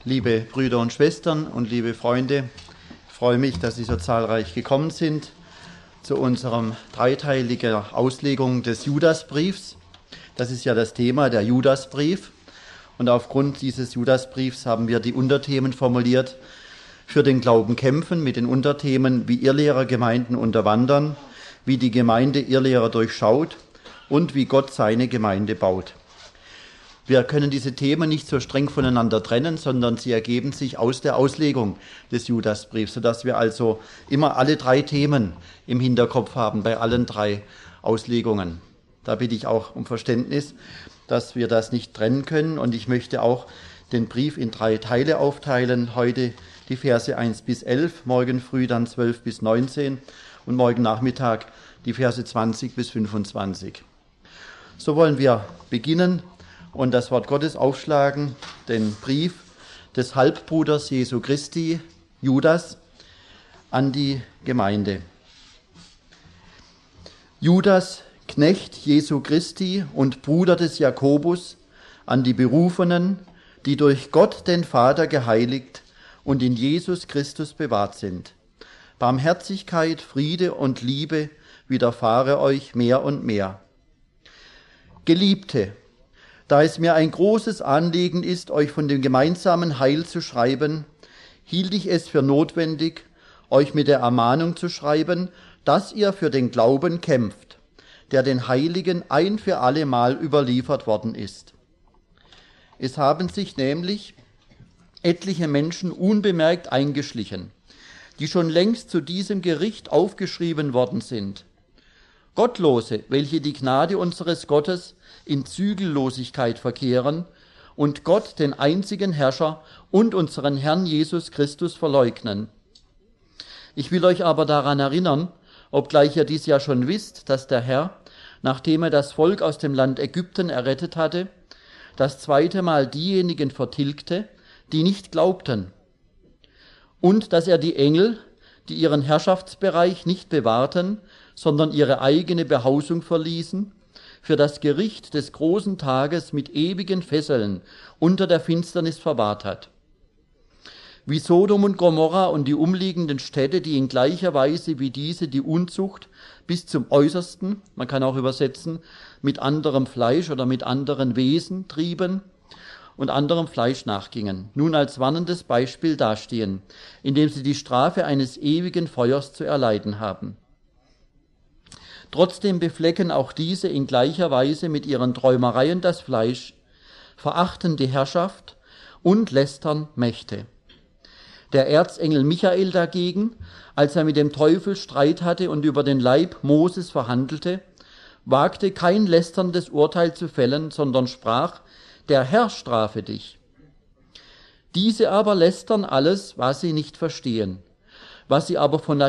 Liebe Brüder und Schwestern und liebe Freunde, ich freue mich, dass Sie so zahlreich gekommen sind zu unserem dreiteiligen Auslegung des Judasbriefs. Das ist ja das Thema, der Judasbrief. Und aufgrund dieses Judasbriefs haben wir die Unterthemen formuliert: für den Glauben kämpfen, mit den Unterthemen wie Irrlehrer Gemeinden unterwandern, wie die Gemeinde Irrlehrer durchschaut und wie Gott seine Gemeinde baut. Wir können diese Themen nicht so streng voneinander trennen, sondern sie ergeben sich aus der Auslegung des Judasbriefs, sodass wir also immer alle drei Themen im Hinterkopf haben bei allen drei Auslegungen. Da bitte ich auch um Verständnis, dass wir das nicht trennen können. Und ich möchte auch den Brief in 3 Teile aufteilen. Heute die Verse 1 bis 11, morgen früh dann 12 bis 19 und morgen Nachmittag die Verse 20 bis 25. So wollen wir beginnen und das Wort Gottes aufschlagen, den Brief des Halbbruders Jesu Christi, Judas, an die Gemeinde. Judas, Knecht Jesu Christi und Bruder des Jakobus, an die Berufenen, die durch Gott den Vater geheiligt und in Jesus Christus bewahrt sind. Barmherzigkeit, Friede und Liebe widerfahre euch mehr und mehr. Geliebte, da es mir ein großes Anliegen ist, euch von dem gemeinsamen Heil zu schreiben, hielt ich es für notwendig, euch mit der Ermahnung zu schreiben, dass ihr für den Glauben kämpft, der den Heiligen ein für alle Mal überliefert worden ist. Es haben sich nämlich etliche Menschen unbemerkt eingeschlichen, die schon längst zu diesem Gericht aufgeschrieben worden sind. Gottlose, welche die Gnade unseres Gottes in Zügellosigkeit verkehren und Gott, den einzigen Herrscher und unseren Herrn Jesus Christus verleugnen. Ich will euch aber daran erinnern, obgleich ihr dies ja schon wisst, dass der Herr, nachdem er das Volk aus dem Land Ägypten errettet hatte, das zweite Mal diejenigen vertilgte, die nicht glaubten, und dass er die Engel, die ihren Herrschaftsbereich nicht bewahrten, sondern ihre eigene Behausung verließen, für das Gericht des großen Tages mit ewigen Fesseln unter der Finsternis verwahrt hat. Wie Sodom und Gomorra und die umliegenden Städte, die in gleicher Weise wie diese die Unzucht bis zum Äußersten, man kann auch übersetzen, mit anderem Fleisch oder mit anderen Wesen trieben und anderem Fleisch nachgingen, nun als warnendes Beispiel dastehen, indem sie die Strafe eines ewigen Feuers zu erleiden haben. Trotzdem beflecken auch diese in gleicher Weise mit ihren Träumereien das Fleisch, verachten die Herrschaft und lästern Mächte. Der Erzengel Michael dagegen, als er mit dem Teufel Streit hatte und über den Leib Moses verhandelte, wagte kein lästerndes Urteil zu fällen, sondern sprach: Der Herr strafe dich. Diese aber lästern alles, was sie nicht verstehen. Was sie aber von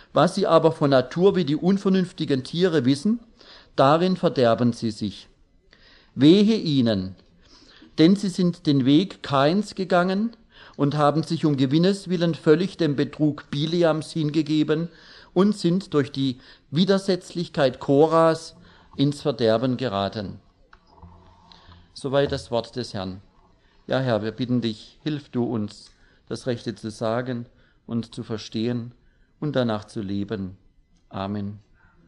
Natur wie die unvernünftigen Tiere wissen, darin verderben sie sich. Wehe ihnen, denn sie sind den Weg Kains gegangen und haben sich um Gewinnes willen völlig dem Betrug Bileams hingegeben und sind durch die Widersetzlichkeit Koras ins Verderben geraten. Soweit das Wort des Herrn. Ja, Herr, wir bitten dich, hilf du uns, das Rechte zu sagen und zu verstehen und danach zu leben. Amen.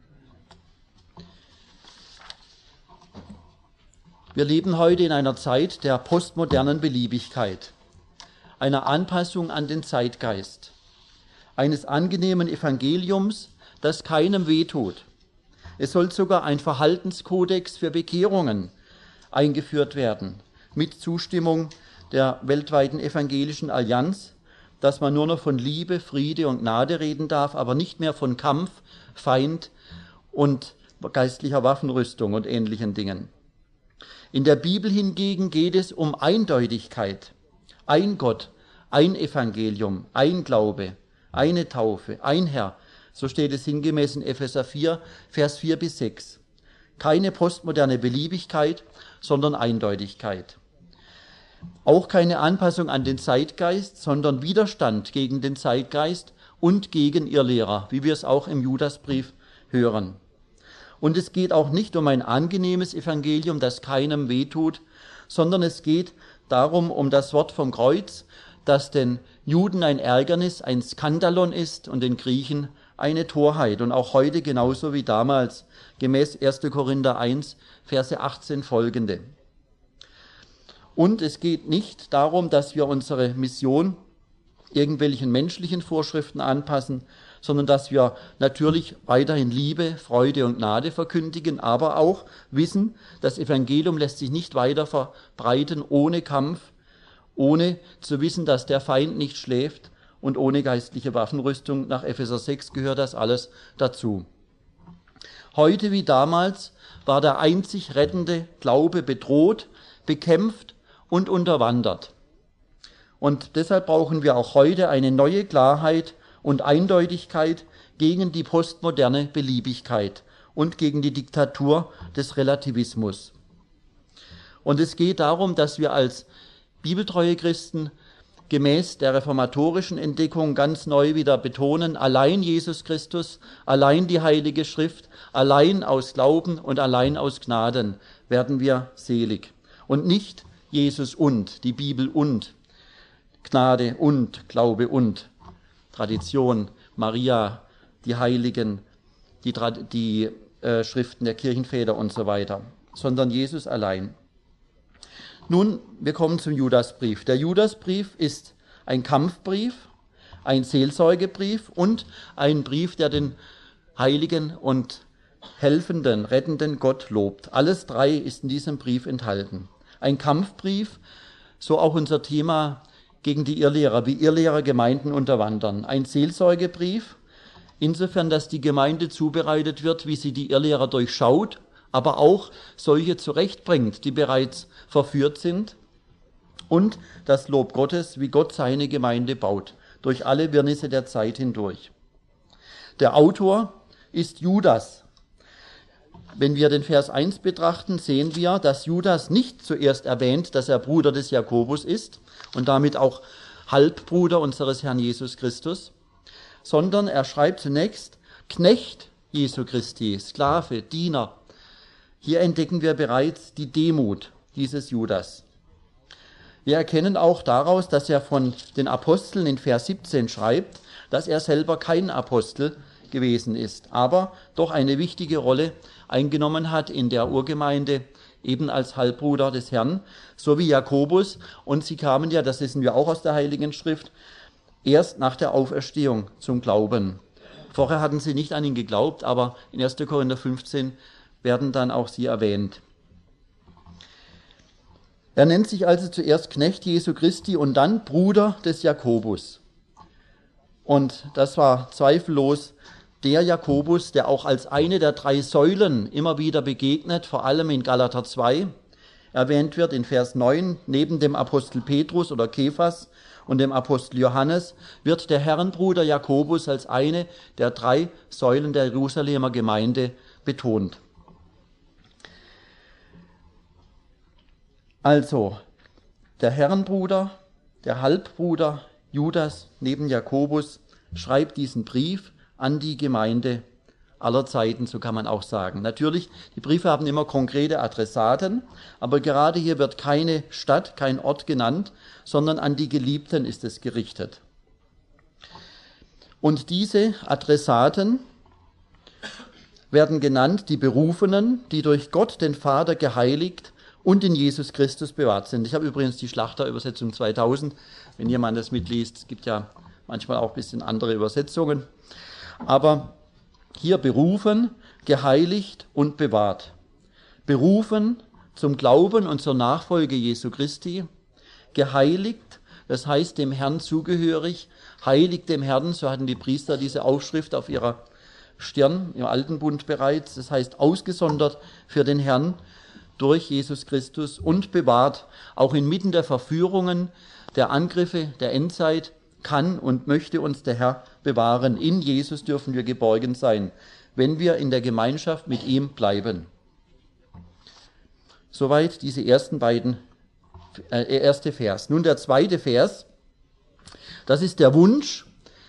Wir leben heute in einer Zeit der postmodernen Beliebigkeit, einer Anpassung an den Zeitgeist, eines angenehmen Evangeliums, das keinem wehtut. Es soll sogar ein Verhaltenskodex für Bekehrungen eingeführt werden, mit Zustimmung der weltweiten evangelischen Allianz, dass man nur noch von Liebe, Friede und Gnade reden darf, aber nicht mehr von Kampf, Feind und geistlicher Waffenrüstung und ähnlichen Dingen. In der Bibel hingegen geht es um Eindeutigkeit. Ein Gott, ein Evangelium, ein Glaube, eine Taufe, ein Herr. So steht es sinngemäß in Epheser 4, Vers 4 bis 6. Keine postmoderne Beliebigkeit, sondern Eindeutigkeit. Auch keine Anpassung an den Zeitgeist, sondern Widerstand gegen den Zeitgeist und gegen Irrlehrer, wie wir es auch im Judasbrief hören. Und es geht auch nicht um ein angenehmes Evangelium, das keinem wehtut, sondern es geht darum, um das Wort vom Kreuz, das den Juden ein Ärgernis, ein Skandalon ist und den Griechen eine Torheit. Und auch heute genauso wie damals, gemäß 1. Korinther 1, Verse 18 folgende. Und es geht nicht darum, dass wir unsere Mission irgendwelchen menschlichen Vorschriften anpassen, sondern dass wir natürlich weiterhin Liebe, Freude und Gnade verkündigen, aber auch wissen, das Evangelium lässt sich nicht weiter verbreiten ohne Kampf, ohne zu wissen, dass der Feind nicht schläft und ohne geistliche Waffenrüstung. Nach Epheser 6 gehört das alles dazu. Heute wie damals war der einzig rettende Glaube bedroht, bekämpft und unterwandert. Und deshalb brauchen wir auch heute eine neue Klarheit und Eindeutigkeit gegen die postmoderne Beliebigkeit und gegen die Diktatur des Relativismus. Und es geht darum, dass wir als bibeltreue Christen gemäß der reformatorischen Entdeckung ganz neu wieder betonen, allein Jesus Christus, allein die Heilige Schrift, allein aus Glauben und allein aus Gnaden werden wir selig. Und nicht Jesus und, die Bibel und, Gnade und, Glaube und, Tradition, Maria, die Heiligen, die Schriften der Kirchenväter und so weiter, sondern Jesus allein. Nun, wir kommen zum Judasbrief. Der Judasbrief ist ein Kampfbrief, ein Seelsorgebrief und ein Brief, der den heiligen und helfenden, rettenden Gott lobt. Alles drei ist in diesem Brief enthalten. Ein Kampfbrief, so auch unser Thema gegen die Irrlehrer, wie Irrlehrer Gemeinden unterwandern. Ein Seelsorgebrief, insofern, dass die Gemeinde zubereitet wird, wie sie die Irrlehrer durchschaut, aber auch solche zurechtbringt, die bereits verführt sind. Und das Lob Gottes, wie Gott seine Gemeinde baut, durch alle Wirrnisse der Zeit hindurch. Der Autor ist Judas. Wenn wir den Vers 1 betrachten, sehen wir, dass Judas nicht zuerst erwähnt, dass er Bruder des Jakobus ist und damit auch Halbbruder unseres Herrn Jesus Christus, sondern er schreibt zunächst Knecht Jesu Christi, Sklave, Diener. Hier entdecken wir bereits die Demut dieses Judas. Wir erkennen auch daraus, dass er von den Aposteln in Vers 17 schreibt, dass er selber kein Apostel gewesen ist, aber doch eine wichtige Rolle eingenommen hat in der Urgemeinde, eben als Halbbruder des Herrn, so wie Jakobus. Und sie kamen ja, das wissen wir auch aus der Heiligen Schrift, erst nach der Auferstehung zum Glauben. Vorher hatten sie nicht an ihn geglaubt, aber in 1. Korinther 15 werden dann auch sie erwähnt. Er nennt sich also zuerst Knecht Jesu Christi und dann Bruder des Jakobus. Und das war zweifellos der Jakobus, der auch als eine der drei Säulen immer wieder begegnet, vor allem in Galater 2, erwähnt wird in Vers 9, neben dem Apostel Petrus oder Kephas und dem Apostel Johannes, wird der Herrenbruder Jakobus als eine der drei Säulen der Jerusalemer Gemeinde betont. Also, der Herrenbruder, der Halbbruder Judas neben Jakobus schreibt diesen Brief an die Gemeinde aller Zeiten, so kann man auch sagen. Natürlich, die Briefe haben immer konkrete Adressaten, aber gerade hier wird keine Stadt, kein Ort genannt, sondern an die Geliebten ist es gerichtet. Und diese Adressaten werden genannt die Berufenen, die durch Gott, den Vater, geheiligt und in Jesus Christus bewahrt sind. Ich habe übrigens die Schlachterübersetzung 2000, wenn jemand das mitliest. Es gibt ja manchmal auch ein bisschen andere Übersetzungen. Aber hier berufen, geheiligt und bewahrt. Berufen zum Glauben und zur Nachfolge Jesu Christi. Geheiligt, das heißt dem Herrn zugehörig. Heiligt dem Herrn, so hatten die Priester diese Aufschrift auf ihrer Stirn im Alten Bund bereits. Das heißt ausgesondert für den Herrn durch Jesus Christus und bewahrt, auch inmitten der Verführungen, der Angriffe der Endzeit, kann und möchte uns der Herr bewahren. In Jesus dürfen wir geborgen sein, wenn wir in der Gemeinschaft mit ihm bleiben. Soweit diese erste Vers. Nun der zweite Vers, das ist der Wunsch,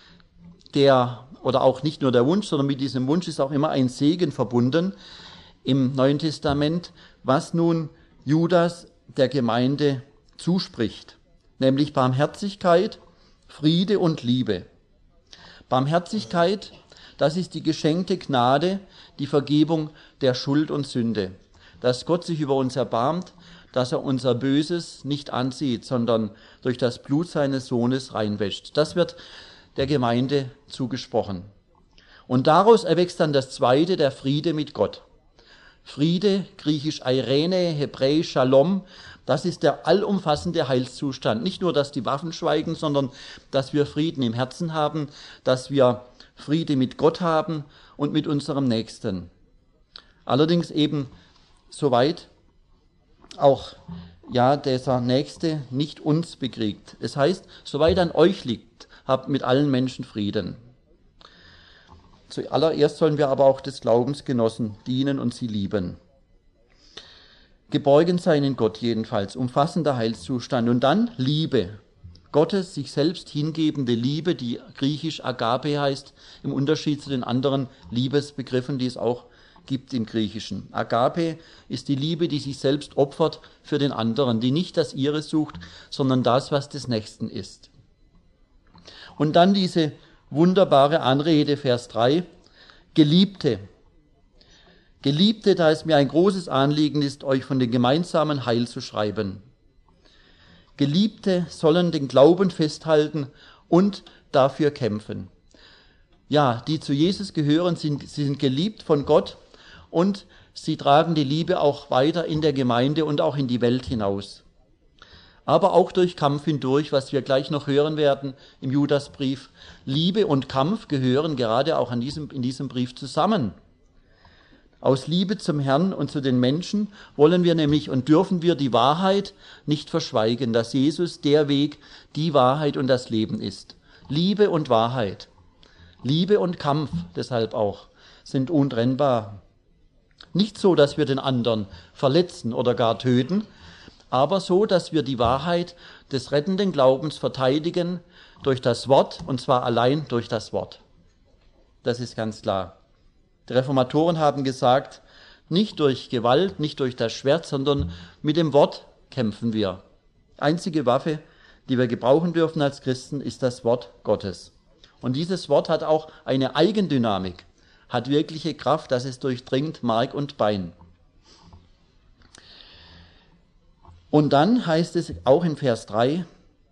oder auch nicht nur der Wunsch, sondern mit diesem Wunsch ist auch immer ein Segen verbunden im Neuen Testament, was nun Judas der Gemeinde zuspricht, nämlich Barmherzigkeit, Friede und Liebe. Barmherzigkeit, das ist die geschenkte Gnade, die Vergebung der Schuld und Sünde, dass Gott sich über uns erbarmt, dass er unser Böses nicht ansieht, sondern durch das Blut seines Sohnes reinwäscht. Das wird der Gemeinde zugesprochen. Und daraus erwächst dann das Zweite, der Friede mit Gott. Friede, griechisch Eirene, hebräisch Shalom, das ist der allumfassende Heilszustand. Nicht nur, dass die Waffen schweigen, sondern dass wir Frieden im Herzen haben, dass wir Friede mit Gott haben und mit unserem Nächsten. Allerdings eben soweit auch dieser Nächste nicht uns bekriegt. Es heißt, soweit an euch liegt, habt mit allen Menschen Frieden. Zuallererst sollen wir aber auch des Glaubensgenossen dienen und sie lieben. Geborgen sein in Gott jedenfalls, umfassender Heilszustand. Und dann Liebe. Gottes sich selbst hingebende Liebe, die griechisch Agape heißt, im Unterschied zu den anderen Liebesbegriffen, die es auch gibt im Griechischen. Agape ist die Liebe, die sich selbst opfert für den anderen, die nicht das ihre sucht, sondern das, was des Nächsten ist. Und dann diese wunderbare Anrede, Vers 3, Geliebte. Geliebte, da es mir ein großes Anliegen ist, euch von dem gemeinsamen Heil zu schreiben. Geliebte sollen den Glauben festhalten und dafür kämpfen. Ja, die zu Jesus gehören, sie sind geliebt von Gott und sie tragen die Liebe auch weiter in der Gemeinde und auch in die Welt hinaus. Aber auch durch Kampf hindurch, was wir gleich noch hören werden im Judasbrief. Liebe und Kampf gehören gerade auch in diesem Brief zusammen. Aus Liebe zum Herrn und zu den Menschen wollen wir nämlich und dürfen wir die Wahrheit nicht verschweigen, dass Jesus der Weg, die Wahrheit und das Leben ist. Liebe und Wahrheit, Liebe und Kampf deshalb auch, sind untrennbar. Nicht so, dass wir den anderen verletzen oder gar töten, aber so, dass wir die Wahrheit des rettenden Glaubens verteidigen durch das Wort, und zwar allein durch das Wort. Das ist ganz klar. Die Reformatoren haben gesagt, nicht durch Gewalt, nicht durch das Schwert, sondern mit dem Wort kämpfen wir. Die einzige Waffe, die wir gebrauchen dürfen als Christen, ist das Wort Gottes. Und dieses Wort hat auch eine Eigendynamik, hat wirkliche Kraft, dass es durchdringt Mark und Bein. Und dann heißt es auch in Vers 3,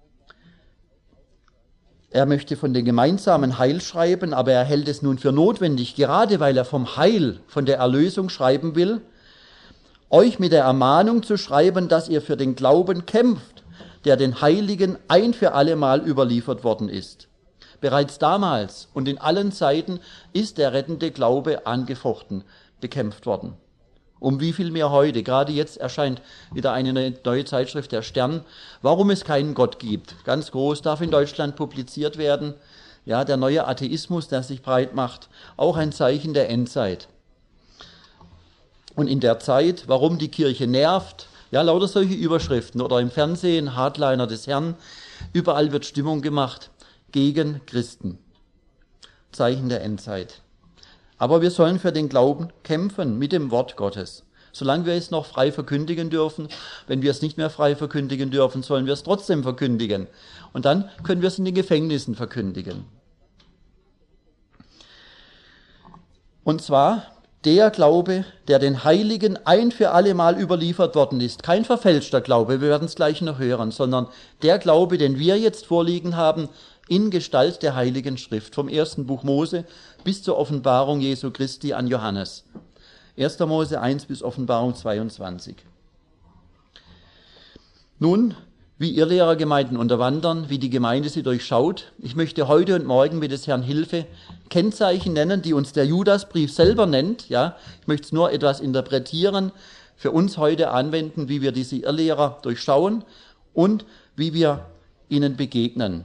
er möchte von dem gemeinsamen Heil schreiben, aber er hält es nun für notwendig, gerade weil er vom Heil, von der Erlösung schreiben will, euch mit der Ermahnung zu schreiben, dass ihr für den Glauben kämpft, der den Heiligen ein für allemal überliefert worden ist. Bereits damals und in allen Zeiten ist der rettende Glaube angefochten, bekämpft worden. Um wie viel mehr heute? Gerade jetzt erscheint wieder eine neue Zeitschrift, der Stern, warum es keinen Gott gibt. Ganz groß, darf in Deutschland publiziert werden. Ja, der neue Atheismus, der sich breit macht, auch ein Zeichen der Endzeit. Und in der Zeit, warum die Kirche nervt, ja, lauter solche Überschriften oder im Fernsehen, Hardliner des Herrn, überall wird Stimmung gemacht gegen Christen. Zeichen der Endzeit. Aber wir sollen für den Glauben kämpfen mit dem Wort Gottes. Solange wir es noch frei verkündigen dürfen, wenn wir es nicht mehr frei verkündigen dürfen, sollen wir es trotzdem verkündigen. Und dann können wir es in den Gefängnissen verkündigen. Und zwar der Glaube, der den Heiligen ein für alle Mal überliefert worden ist. Kein verfälschter Glaube, wir werden es gleich noch hören, sondern der Glaube, den wir jetzt vorliegen haben, in Gestalt der Heiligen Schrift, vom ersten Buch Mose bis zur Offenbarung Jesu Christi an Johannes. 1. Mose 1 bis Offenbarung 22. Nun, wie Irrlehrergemeinden unterwandern, wie die Gemeinde sie durchschaut. Ich möchte heute und morgen mit des Herrn Hilfe Kennzeichen nennen, die uns der Judasbrief selber nennt. Ja, ich möchte es nur etwas interpretieren, für uns heute anwenden, wie wir diese Irrlehrer durchschauen und wie wir ihnen begegnen.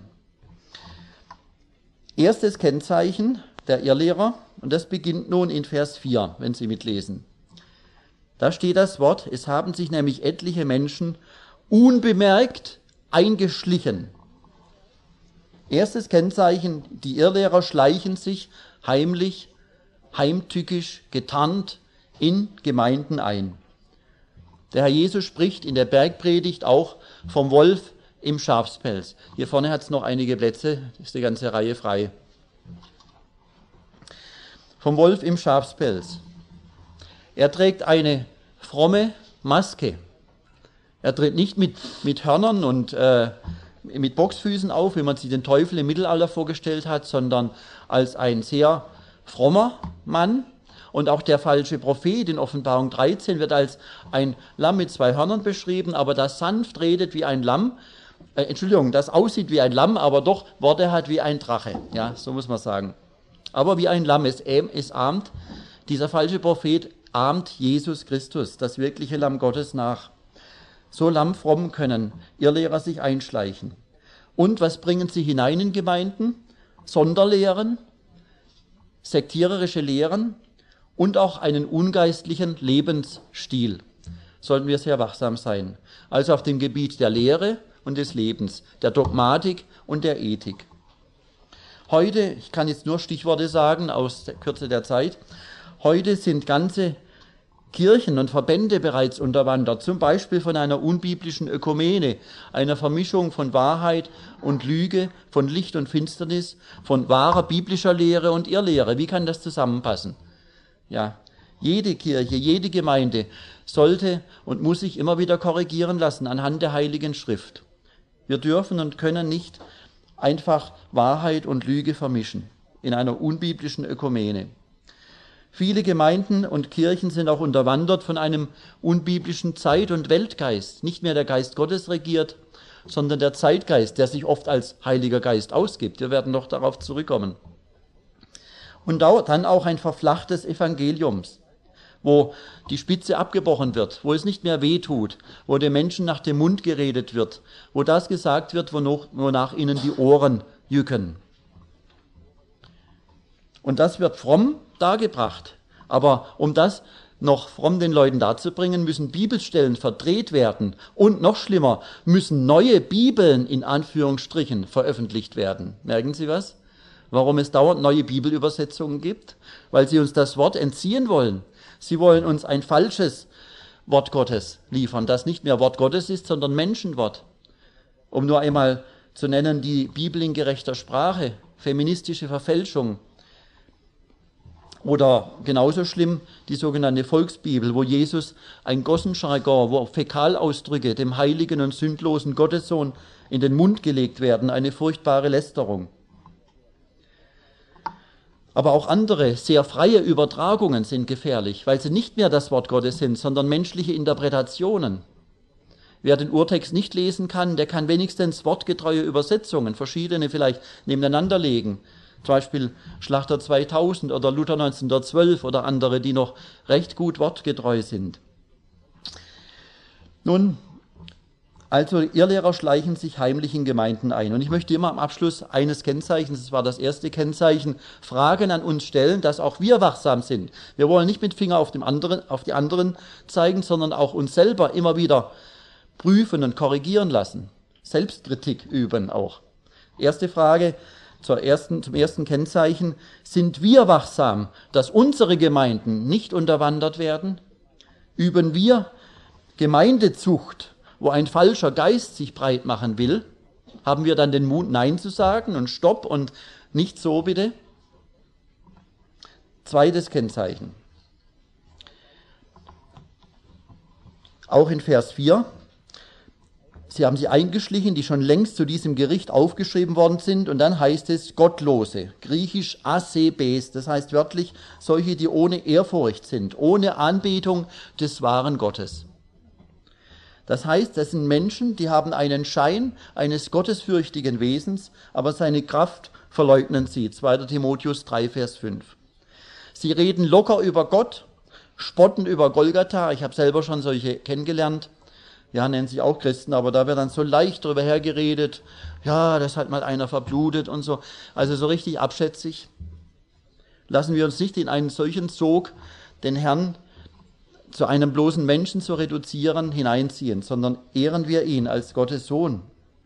Erstes Kennzeichen der Irrlehrer, und das beginnt nun in Vers 4, wenn Sie mitlesen. Da steht das Wort, es haben sich nämlich etliche Menschen unbemerkt eingeschlichen. Erstes Kennzeichen, die Irrlehrer schleichen sich heimlich, heimtückisch, getarnt in Gemeinden ein. Der Herr Jesus spricht in der Bergpredigt auch vom Wolf im Schafspelz. Hier vorne hat es noch einige Plätze, ist die ganze Reihe frei. Vom Wolf im Schafspelz. Er trägt eine fromme Maske. Er tritt nicht mit Hörnern und mit Boxfüßen auf, wie man sich den Teufel im Mittelalter vorgestellt hat, sondern als ein sehr frommer Mann. Und auch der falsche Prophet in Offenbarung 13 wird als ein Lamm mit 2 Hörnern beschrieben, aber das sanft redet wie ein Lamm, das aussieht wie ein Lamm, aber doch Worte hat wie ein Drache. Ja, so muss man sagen. Aber wie ein Lamm, es ahmt, dieser falsche Prophet ahmt Jesus Christus, das wirkliche Lamm Gottes nach. So lammfromm können Irrlehrer sich einschleichen. Und was bringen sie hinein in Gemeinden? Sonderlehren, sektiererische Lehren und auch einen ungeistlichen Lebensstil. Sollten wir sehr wachsam sein. Also auf dem Gebiet der Lehre und des Lebens, der Dogmatik und der Ethik. Heute, ich kann jetzt nur Stichworte sagen aus der Kürze der Zeit, heute sind ganze Kirchen und Verbände bereits unterwandert, zum Beispiel von einer unbiblischen Ökumene, einer Vermischung von Wahrheit und Lüge, von Licht und Finsternis, von wahrer biblischer Lehre und Irrlehre. Wie kann das zusammenpassen? Ja, jede Kirche, jede Gemeinde sollte und muss sich immer wieder korrigieren lassen anhand der Heiligen Schrift. Wir dürfen und können nicht einfach Wahrheit und Lüge vermischen in einer unbiblischen Ökumene. Viele Gemeinden und Kirchen sind auch unterwandert von einem unbiblischen Zeit- und Weltgeist. Nicht mehr der Geist Gottes regiert, sondern der Zeitgeist, der sich oft als Heiliger Geist ausgibt. Wir werden noch darauf zurückkommen. Und dann auch ein verflachtes Evangeliums, wo die Spitze abgebrochen wird, wo es nicht mehr wehtut, wo den Menschen nach dem Mund geredet wird, wo das gesagt wird, wonach ihnen die Ohren jücken. Und das wird fromm dargebracht. Aber um das noch fromm den Leuten darzubringen, müssen Bibelstellen verdreht werden. Und noch schlimmer, müssen neue Bibeln in Anführungsstrichen veröffentlicht werden. Merken Sie was? Warum es dauernd neue Bibelübersetzungen gibt? Weil sie uns das Wort entziehen wollen. Sie wollen uns ein falsches Wort Gottes liefern, das nicht mehr Wort Gottes ist, sondern Menschenwort. Um nur einmal zu nennen, die Bibel in gerechter Sprache, feministische Verfälschung. Oder genauso schlimm die sogenannte Volksbibel, wo Jesus ein Gossenjargon, wo Fäkalausdrücke dem heiligen und sündlosen Gottessohn in den Mund gelegt werden, eine furchtbare Lästerung. Aber auch andere, sehr freie Übertragungen sind gefährlich, weil sie nicht mehr das Wort Gottes sind, sondern menschliche Interpretationen. Wer den Urtext nicht lesen kann, der kann wenigstens wortgetreue Übersetzungen, verschiedene vielleicht nebeneinander legen. Zum Beispiel Schlachter 2000 oder Luther 1912 oder andere, die noch recht gut wortgetreu sind. Nun, also Irrlehrer schleichen sich heimlich in Gemeinden ein. Und ich möchte immer am Abschluss eines Kennzeichens, das war das erste Kennzeichen, Fragen an uns stellen, dass auch wir wachsam sind. Wir wollen nicht mit Finger auf die anderen zeigen, sondern auch uns selber immer wieder prüfen und korrigieren lassen. Selbstkritik üben auch. Erste Frage zum ersten Kennzeichen. Sind wir wachsam, dass unsere Gemeinden nicht unterwandert werden? Üben wir Gemeindezucht, wo ein falscher Geist sich breit machen will? Haben wir dann den Mut, Nein zu sagen und Stopp und nicht so bitte? Zweites Kennzeichen. Auch in Vers 4. Sie haben sie eingeschlichen, die schon längst zu diesem Gericht aufgeschrieben worden sind. Und dann heißt es Gottlose, griechisch Asebes, das heißt wörtlich solche, die ohne Ehrfurcht sind, ohne Anbetung des wahren Gottes. Das heißt, das sind Menschen, die haben einen Schein eines gottesfürchtigen Wesens, aber seine Kraft verleugnen sie. 2. Timotheus 3, Vers 5. Sie reden locker über Gott, spotten über Golgatha. Ich habe selber schon solche kennengelernt. Ja, nennen sich auch Christen, aber da wird dann so leicht drüber hergeredet. Ja, das hat mal einer verblutet und so. Also so richtig abschätzig. Lassen wir uns nicht in einen solchen Sog, den Herrn zu einem bloßen Menschen zu reduzieren, hineinziehen, sondern ehren wir ihn als Gottes Sohn.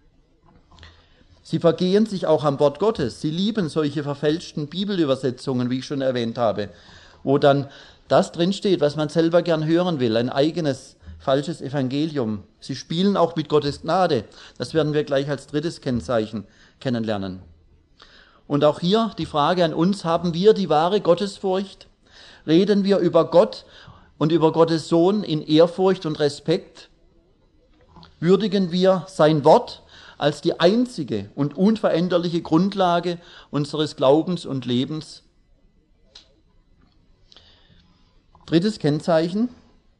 Sie vergehen sich auch am Wort Gottes. Sie lieben solche verfälschten Bibelübersetzungen, wie ich schon erwähnt habe, wo dann das drinsteht, was man selber gern hören will, ein eigenes falsches Evangelium. Sie spielen auch mit Gottes Gnade. Das werden wir gleich als drittes Kennzeichen kennenlernen. Und auch hier die Frage an uns, haben wir die wahre Gottesfurcht? Reden wir über Gott und über Gottes Sohn in Ehrfurcht und Respekt? Würdigen wir sein Wort als die einzige und unveränderliche Grundlage unseres Glaubens und Lebens? Drittes Kennzeichen: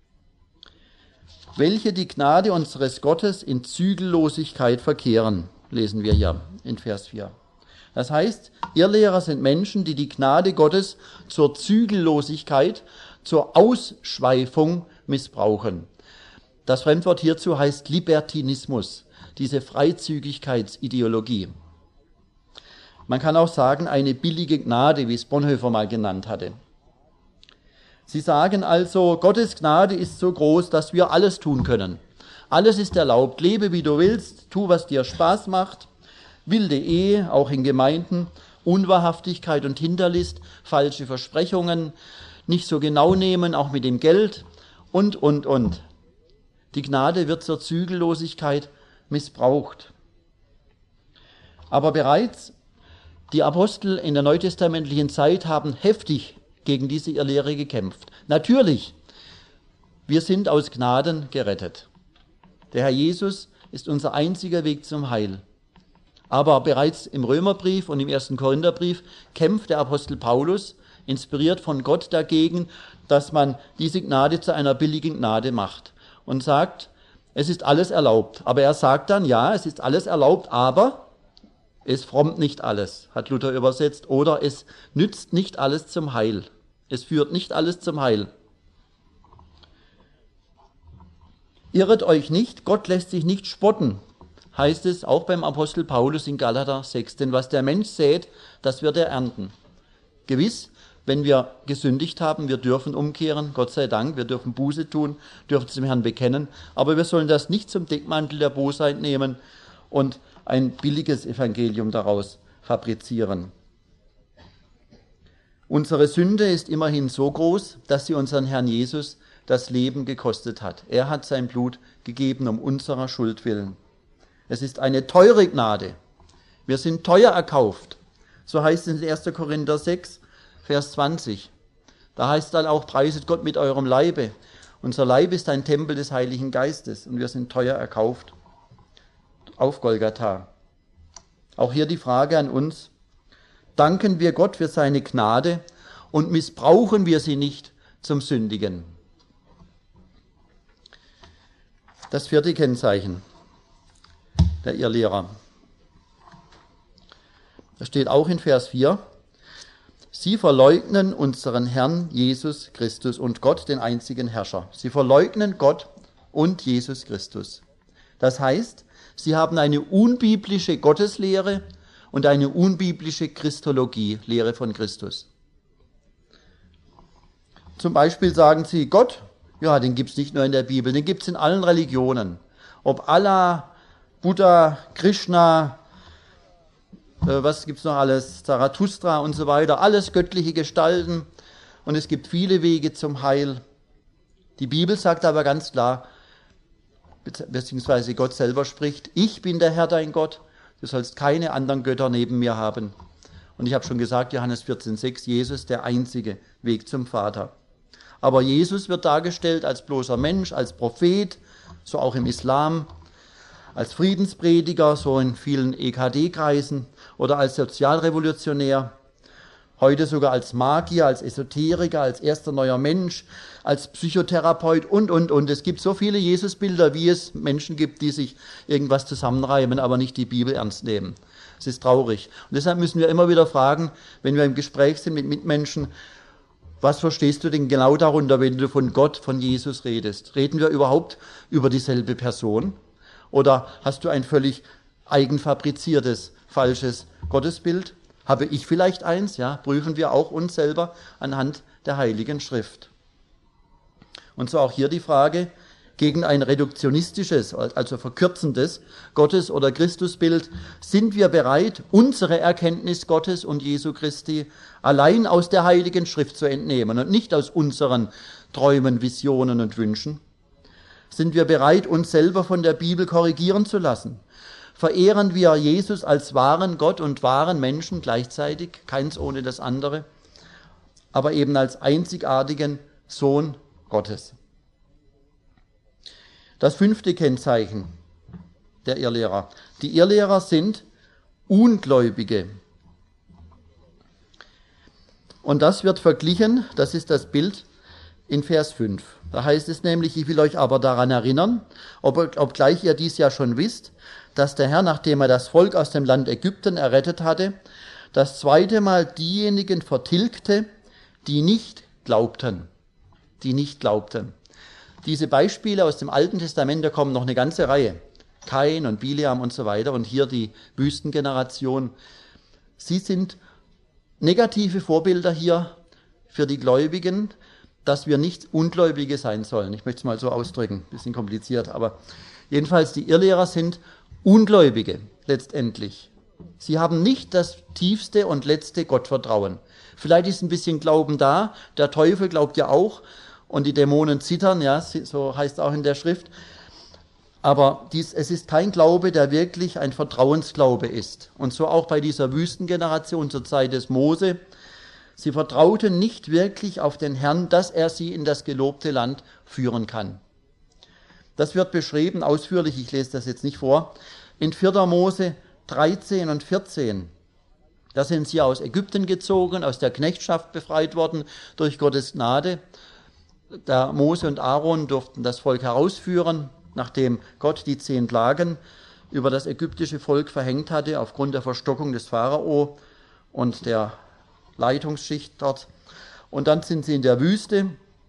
welche die Gnade unseres Gottes in Zügellosigkeit verkehren, lesen wir hier in Vers 4. Das heißt, Irrlehrer sind Menschen, die die Gnade Gottes zur Zügellosigkeit, zur Ausschweifung missbrauchen. Das Fremdwort hierzu heißt Libertinismus, diese Freizügigkeitsideologie. Man kann auch sagen, eine billige Gnade, wie es Bonhoeffer mal genannt hatte. Sie sagen also, Gottes Gnade ist so groß, dass wir alles tun können. Alles ist erlaubt, lebe wie du willst, tu, was dir Spaß macht. Wilde Ehe, auch in Gemeinden, Unwahrhaftigkeit und Hinterlist, falsche Versprechungen, nicht so genau nehmen, auch mit dem Geld und. Die Gnade wird zur Zügellosigkeit missbraucht. Aber bereits die Apostel in der neutestamentlichen Zeit haben heftig gegen diese Irrlehre gekämpft. Natürlich, wir sind aus Gnaden gerettet. Der Herr Jesus ist unser einziger Weg zum Heil. Aber bereits im Römerbrief und im 1. Korintherbrief kämpft der Apostel Paulus, inspiriert von Gott, dagegen, dass man diese Gnade zu einer billigen Gnade macht und sagt, es ist alles erlaubt. Aber er sagt dann, ja, es ist alles erlaubt, aber es frommt nicht alles, hat Luther übersetzt, oder es nützt nicht alles zum Heil. Es führt nicht alles zum Heil. Irret euch nicht, Gott lässt sich nicht spotten, heißt es auch beim Apostel Paulus in Galater 6. Denn was der Mensch sät, das wird er ernten. Gewiss, wenn wir gesündigt haben, wir dürfen umkehren, Gott sei Dank, wir dürfen Buße tun, dürfen zum Herrn bekennen, aber wir sollen das nicht zum Deckmantel der Bosheit nehmen und ein billiges Evangelium daraus fabrizieren. Unsere Sünde ist immerhin so groß, dass sie unseren Herrn Jesus das Leben gekostet hat. Er hat sein Blut gegeben um unserer Schuld willen. Es ist eine teure Gnade. Wir sind teuer erkauft. So heißt es in 1. Korinther 6, Vers 20. Da heißt dann auch, preiset Gott mit eurem Leibe. Unser Leib ist ein Tempel des Heiligen Geistes und wir sind teuer erkauft auf Golgatha. Auch hier die Frage an uns, danken wir Gott für seine Gnade und missbrauchen wir sie nicht zum Sündigen? Das vierte Kennzeichen der Irrlehrer. Das steht auch in Vers 4. Sie verleugnen unseren Herrn Jesus Christus und Gott, den einzigen Herrscher. Sie verleugnen Gott und Jesus Christus. Das heißt, sie haben eine unbiblische Gotteslehre und eine unbiblische Christologie, Lehre von Christus. Zum Beispiel sagen sie, Gott, ja, den gibt es nicht nur in der Bibel, den gibt es in allen Religionen. Ob Allah, Buddha, Krishna, was gibt's noch alles, Zarathustra und so weiter, alles göttliche Gestalten und es gibt viele Wege zum Heil. Die Bibel sagt aber ganz klar, beziehungsweise Gott selber spricht, ich bin der Herr dein Gott, du sollst keine anderen Götter neben mir haben. Und ich habe schon gesagt, Johannes 14,6, Jesus der einzige Weg zum Vater. Aber Jesus wird dargestellt als bloßer Mensch, als Prophet, so auch im Islam, als Friedensprediger, so in vielen EKD-Kreisen, oder als Sozialrevolutionär, heute sogar als Magier, als Esoteriker, als erster neuer Mensch, als Psychotherapeut und. Es gibt so viele Jesusbilder, wie es Menschen gibt, die sich irgendwas zusammenreimen, aber nicht die Bibel ernst nehmen. Es ist traurig. Und deshalb müssen wir immer wieder fragen, wenn wir im Gespräch sind mit Mitmenschen, was verstehst du denn genau darunter, wenn du von Gott, von Jesus redest? Reden wir überhaupt über dieselbe Person? Oder hast du ein völlig eigenfabriziertes, falsches Gottesbild? Habe ich vielleicht eins? Ja, prüfen wir auch uns selber anhand der Heiligen Schrift. Und so auch hier die Frage, gegen ein reduktionistisches, also verkürzendes Gottes- oder Christusbild, sind wir bereit, unsere Erkenntnis Gottes und Jesu Christi allein aus der Heiligen Schrift zu entnehmen und nicht aus unseren Träumen, Visionen und Wünschen? Sind wir bereit, uns selber von der Bibel korrigieren zu lassen? Verehren wir Jesus als wahren Gott und wahren Menschen gleichzeitig, keins ohne das andere, aber eben als einzigartigen Sohn Gottes? Das 5. Kennzeichen der Irrlehrer. Die Irrlehrer sind Ungläubige. Und das wird verglichen, das ist das Bild in Vers 5. Da heißt es nämlich, ich will euch aber daran erinnern, obgleich ihr dies ja schon wisst, dass der Herr, nachdem er das Volk aus dem Land Ägypten errettet hatte, das zweite Mal diejenigen vertilgte, die nicht glaubten. Die nicht glaubten. Diese Beispiele aus dem Alten Testament, da kommen noch eine ganze Reihe. Kain und Bileam und so weiter und hier die Wüstengeneration. Sie sind negative Vorbilder hier für die Gläubigen, dass wir nicht Ungläubige sein sollen. Ich möchte es mal so ausdrücken, bisschen kompliziert, aber jedenfalls die Irrlehrer sind Ungläubige letztendlich. Sie haben nicht das tiefste und letzte Gottvertrauen. Vielleicht ist ein bisschen Glauben da, der Teufel glaubt ja auch und die Dämonen zittern, ja, so heißt es auch in der Schrift. Aber es ist kein Glaube, der wirklich ein Vertrauensglaube ist. Und so auch bei dieser Wüstengeneration zur Zeit des Mose. Sie vertrauten nicht wirklich auf den Herrn, dass er sie in das gelobte Land führen kann. Das wird beschrieben ausführlich, ich lese das jetzt nicht vor, in 4. Mose 13 und 14. Da sind sie aus Ägypten gezogen, aus der Knechtschaft befreit worden durch Gottes Gnade. Der Mose und Aaron durften das Volk herausführen, nachdem Gott die 10 Plagen über das ägyptische Volk verhängt hatte, aufgrund der Verstockung des Pharao und der Leitungsschicht dort. Und dann sind sie in der Wüste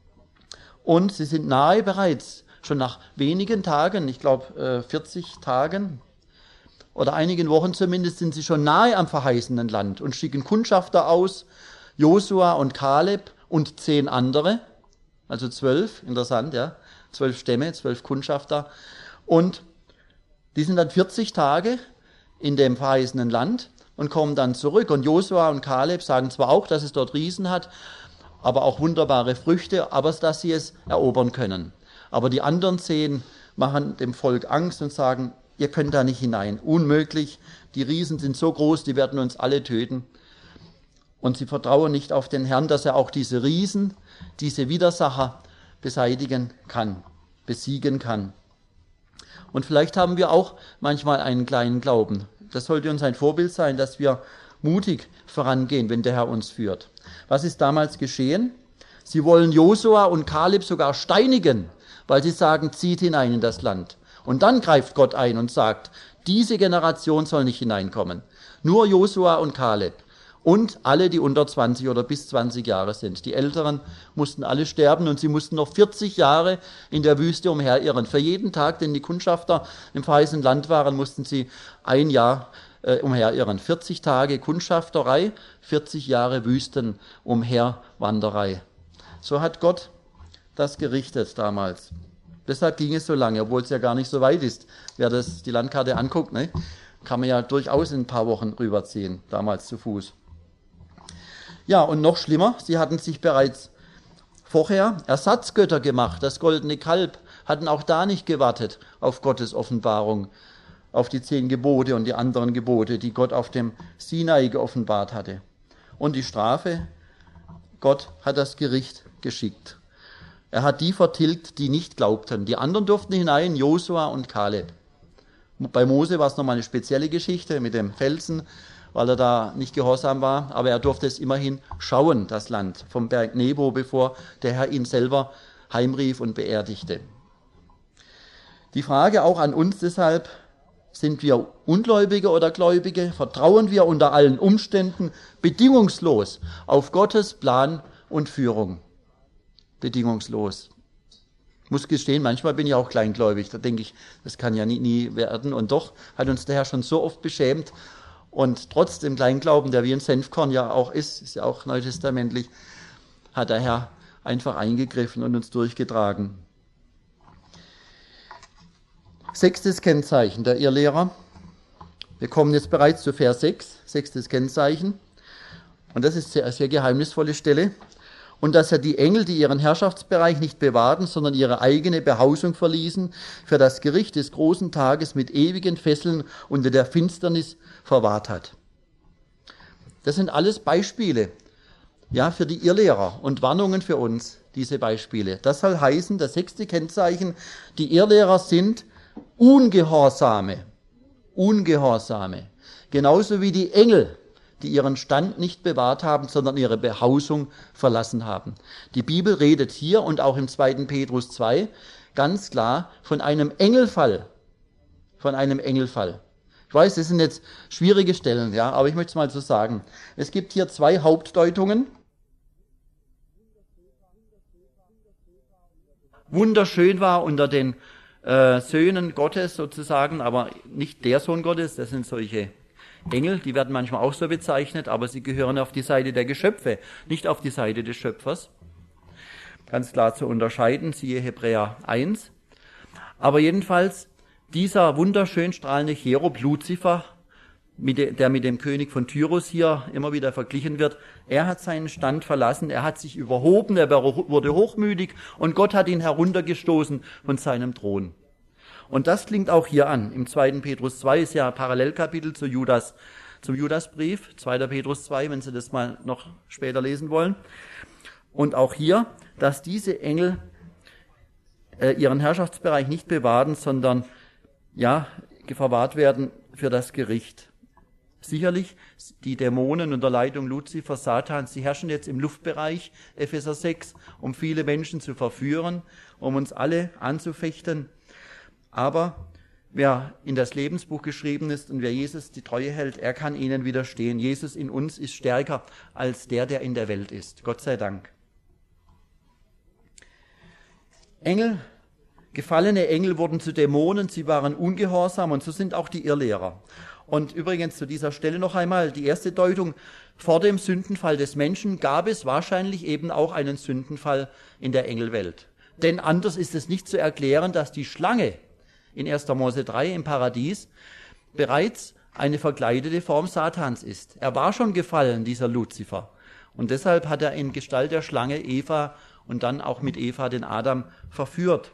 und sie sind nahe bereits, schon nach wenigen Tagen, ich glaube 40 Tagen oder einigen Wochen zumindest, sind sie schon nahe am verheißenen Land und schicken Kundschafter aus, Josua und Kaleb und 10 andere, also 12, interessant, ja, 12 Stämme, 12 Kundschafter. Und die sind dann 40 Tage in dem verheißenen Land und kommen dann zurück. Und Josua und Kaleb sagen zwar auch, dass es dort Riesen hat, aber auch wunderbare Früchte, aber dass sie es erobern können. Aber die anderen 10 machen dem Volk Angst und sagen, ihr könnt da nicht hinein, unmöglich, die Riesen sind so groß, die werden uns alle töten. Und sie vertrauen nicht auf den Herrn, dass er auch diese Riesen, diese Widersacher beseitigen kann, besiegen kann. Und vielleicht haben wir auch manchmal einen kleinen Glauben. Das sollte uns ein Vorbild sein, dass wir mutig vorangehen, wenn der Herr uns führt. Was ist damals geschehen? Sie wollen Josua und Kaleb sogar steinigen, weil sie sagen, zieht hinein in das Land. Und dann greift Gott ein und sagt, diese Generation soll nicht hineinkommen. Nur Josua und Kaleb. Und alle, die unter 20 oder bis 20 Jahre sind. Die Älteren mussten alle sterben und sie mussten noch 40 Jahre in der Wüste umherirren. Für jeden Tag, den die Kundschafter im verheißenen Land waren, mussten sie ein Jahr umherirren. 40 Tage Kundschafterei, 40 Jahre Wüstenumherwanderei. So hat Gott das gerichtet damals. Deshalb ging es so lange, obwohl es ja gar nicht so weit ist. Wer die Landkarte anguckt, ne, kann man ja durchaus in ein paar Wochen rüberziehen, damals zu Fuß. Ja, und noch schlimmer, sie hatten sich bereits vorher Ersatzgötter gemacht. Das goldene Kalb, hatten auch da nicht gewartet auf Gottes Offenbarung, auf die 10 Gebote und die anderen Gebote, die Gott auf dem Sinai geoffenbart hatte. Und die Strafe, Gott hat das Gericht geschickt. Er hat die vertilgt, die nicht glaubten. Die anderen durften hinein, Josua und Kaleb. Bei Mose war es nochmal eine spezielle Geschichte mit dem Felsen, weil er da nicht gehorsam war, aber er durfte es immerhin schauen, das Land, vom Berg Nebo, bevor der Herr ihn selber heimrief und beerdigte. Die Frage auch an uns deshalb, sind wir Ungläubige oder Gläubige? Vertrauen wir unter allen Umständen bedingungslos auf Gottes Plan und Führung? Bedingungslos. Ich muss gestehen, manchmal bin ich auch kleingläubig, da denke ich, das kann ja nie werden, und doch hat uns der Herr schon so oft beschämt. Und trotz dem Kleinglauben, der wie ein Senfkorn ja auch ist ja auch neutestamentlich, hat der Herr einfach eingegriffen und uns durchgetragen. 6. Kennzeichen der Irrlehrer. Wir kommen jetzt bereits zu Vers 6, 6. Kennzeichen. Und das ist eine sehr geheimnisvolle Stelle. und dass er die Engel, die ihren Herrschaftsbereich nicht bewahrten, sondern ihre eigene Behausung verließen, für das Gericht des großen Tages mit ewigen Fesseln unter der Finsternis verwahrt hat. Das sind alles Beispiele, ja, für die Irrlehrer und Warnungen für uns, diese Beispiele. Das soll heißen, das 6. Kennzeichen, die Irrlehrer sind Ungehorsame. Ungehorsame. Genauso wie die Engel, die ihren Stand nicht bewahrt haben, sondern ihre Behausung verlassen haben. Die Bibel redet hier und auch im 2. Petrus 2 ganz klar von einem Engelfall. Von einem Engelfall. Ich weiß, das sind jetzt schwierige Stellen, ja, aber ich möchte es mal so sagen. Es gibt hier 2 Hauptdeutungen. Wunderschön war unter den Söhnen Gottes sozusagen, aber nicht der Sohn Gottes, das sind solche Engel, die werden manchmal auch so bezeichnet, aber sie gehören auf die Seite der Geschöpfe, nicht auf die Seite des Schöpfers. Ganz klar zu unterscheiden, siehe Hebräer 1. Aber jedenfalls, dieser wunderschön strahlende Cherub Luzifer, der mit dem König von Tyrus hier immer wieder verglichen wird, er hat seinen Stand verlassen, er hat sich überhoben, er wurde hochmütig und Gott hat ihn heruntergestoßen von seinem Thron. Und das klingt auch hier an. Im 2. Petrus 2 ist ja ein Parallelkapitel zum Judasbrief, 2. Petrus 2, wenn Sie das mal noch später lesen wollen. Und auch hier, dass diese Engel ihren Herrschaftsbereich nicht bewahren, sondern ja, verwahrt werden für das Gericht. Sicherlich, die Dämonen unter Leitung Luzifer, Satans, sie herrschen jetzt im Luftbereich, Epheser 6, um viele Menschen zu verführen, um uns alle anzufechten. Aber wer in das Lebensbuch geschrieben ist und wer Jesus die Treue hält, er kann ihnen widerstehen. Jesus in uns ist stärker als der in der Welt ist. Gott sei Dank. Gefallene Engel wurden zu Dämonen, sie waren ungehorsam und so sind auch die Irrlehrer. Und übrigens zu dieser Stelle noch einmal die erste Deutung. Vor dem Sündenfall des Menschen gab es wahrscheinlich eben auch einen Sündenfall in der Engelwelt. Denn anders ist es nicht zu erklären, dass die Schlange in 1. Mose 3 im Paradies bereits eine verkleidete Form Satans ist. Er war schon gefallen, dieser Luzifer. Und deshalb hat er in Gestalt der Schlange Eva und dann auch mit Eva den Adam verführt.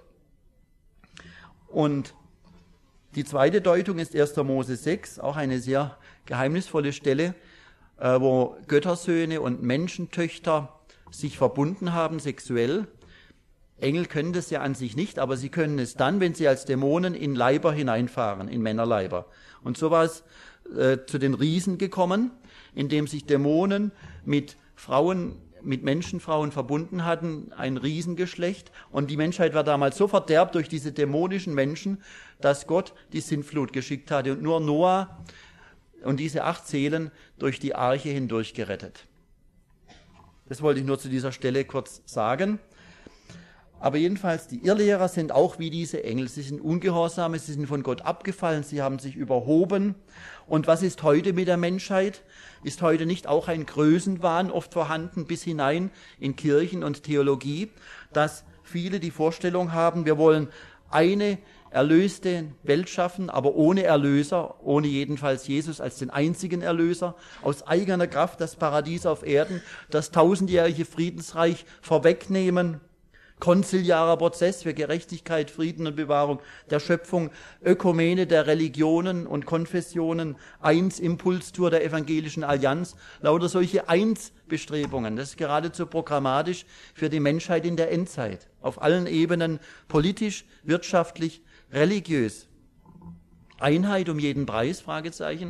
Und die zweite Deutung ist 1. Mose 6, auch eine sehr geheimnisvolle Stelle, wo Göttersöhne und Menschentöchter sich verbunden haben sexuell. Engel können das ja an sich nicht, aber sie können es dann, wenn sie als Dämonen in Leiber hineinfahren, in Männerleiber. Und so war es zu den Riesen gekommen, indem sich Dämonen mit Menschenfrauen verbunden hatten, ein Riesengeschlecht. Und die Menschheit war damals so verderbt durch diese dämonischen Menschen, dass Gott die Sintflut geschickt hatte und nur Noah und diese 8 Seelen durch die Arche hindurch gerettet. Das wollte ich nur zu dieser Stelle kurz sagen. Aber jedenfalls, die Irrlehrer sind auch wie diese Engel. Sie sind ungehorsame, sie sind von Gott abgefallen, sie haben sich überhoben. Und was ist heute mit der Menschheit? Ist heute nicht auch ein Größenwahn oft vorhanden bis hinein in Kirchen und Theologie, dass viele die Vorstellung haben, wir wollen eine erlöste Welt schaffen, aber ohne Erlöser, ohne jedenfalls Jesus als den einzigen Erlöser, aus eigener Kraft das Paradies auf Erden, das tausendjährige Friedensreich vorwegnehmen. Konziliarer Prozess für Gerechtigkeit, Frieden und Bewahrung der Schöpfung, Ökumene der Religionen und Konfessionen, Impulstour der Evangelischen Allianz, lauter solche Bestrebungen. Das ist geradezu programmatisch für die Menschheit in der Endzeit. Auf allen Ebenen, politisch, wirtschaftlich, religiös. Einheit um jeden Preis? Fragezeichen.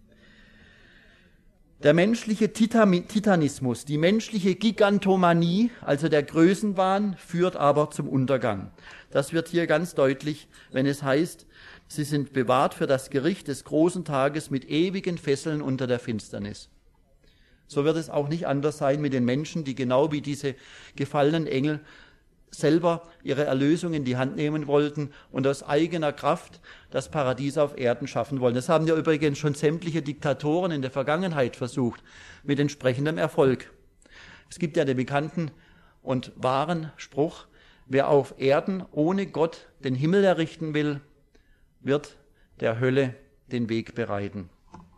Der menschliche Titanismus, die menschliche Gigantomanie, also der Größenwahn, führt aber zum Untergang. Das wird hier ganz deutlich, wenn es heißt, sie sind bewahrt für das Gericht des großen Tages mit ewigen Fesseln unter der Finsternis. So wird es auch nicht anders sein mit den Menschen, die genau wie diese gefallenen Engel selber ihre Erlösung in die Hand nehmen wollten und aus eigener Kraft das Paradies auf Erden schaffen wollen. Das haben ja übrigens schon sämtliche Diktatoren in der Vergangenheit versucht, mit entsprechendem Erfolg. Es gibt ja den bekannten und wahren Spruch, wer auf Erden ohne Gott den Himmel errichten will, wird der Hölle den Weg bereiten.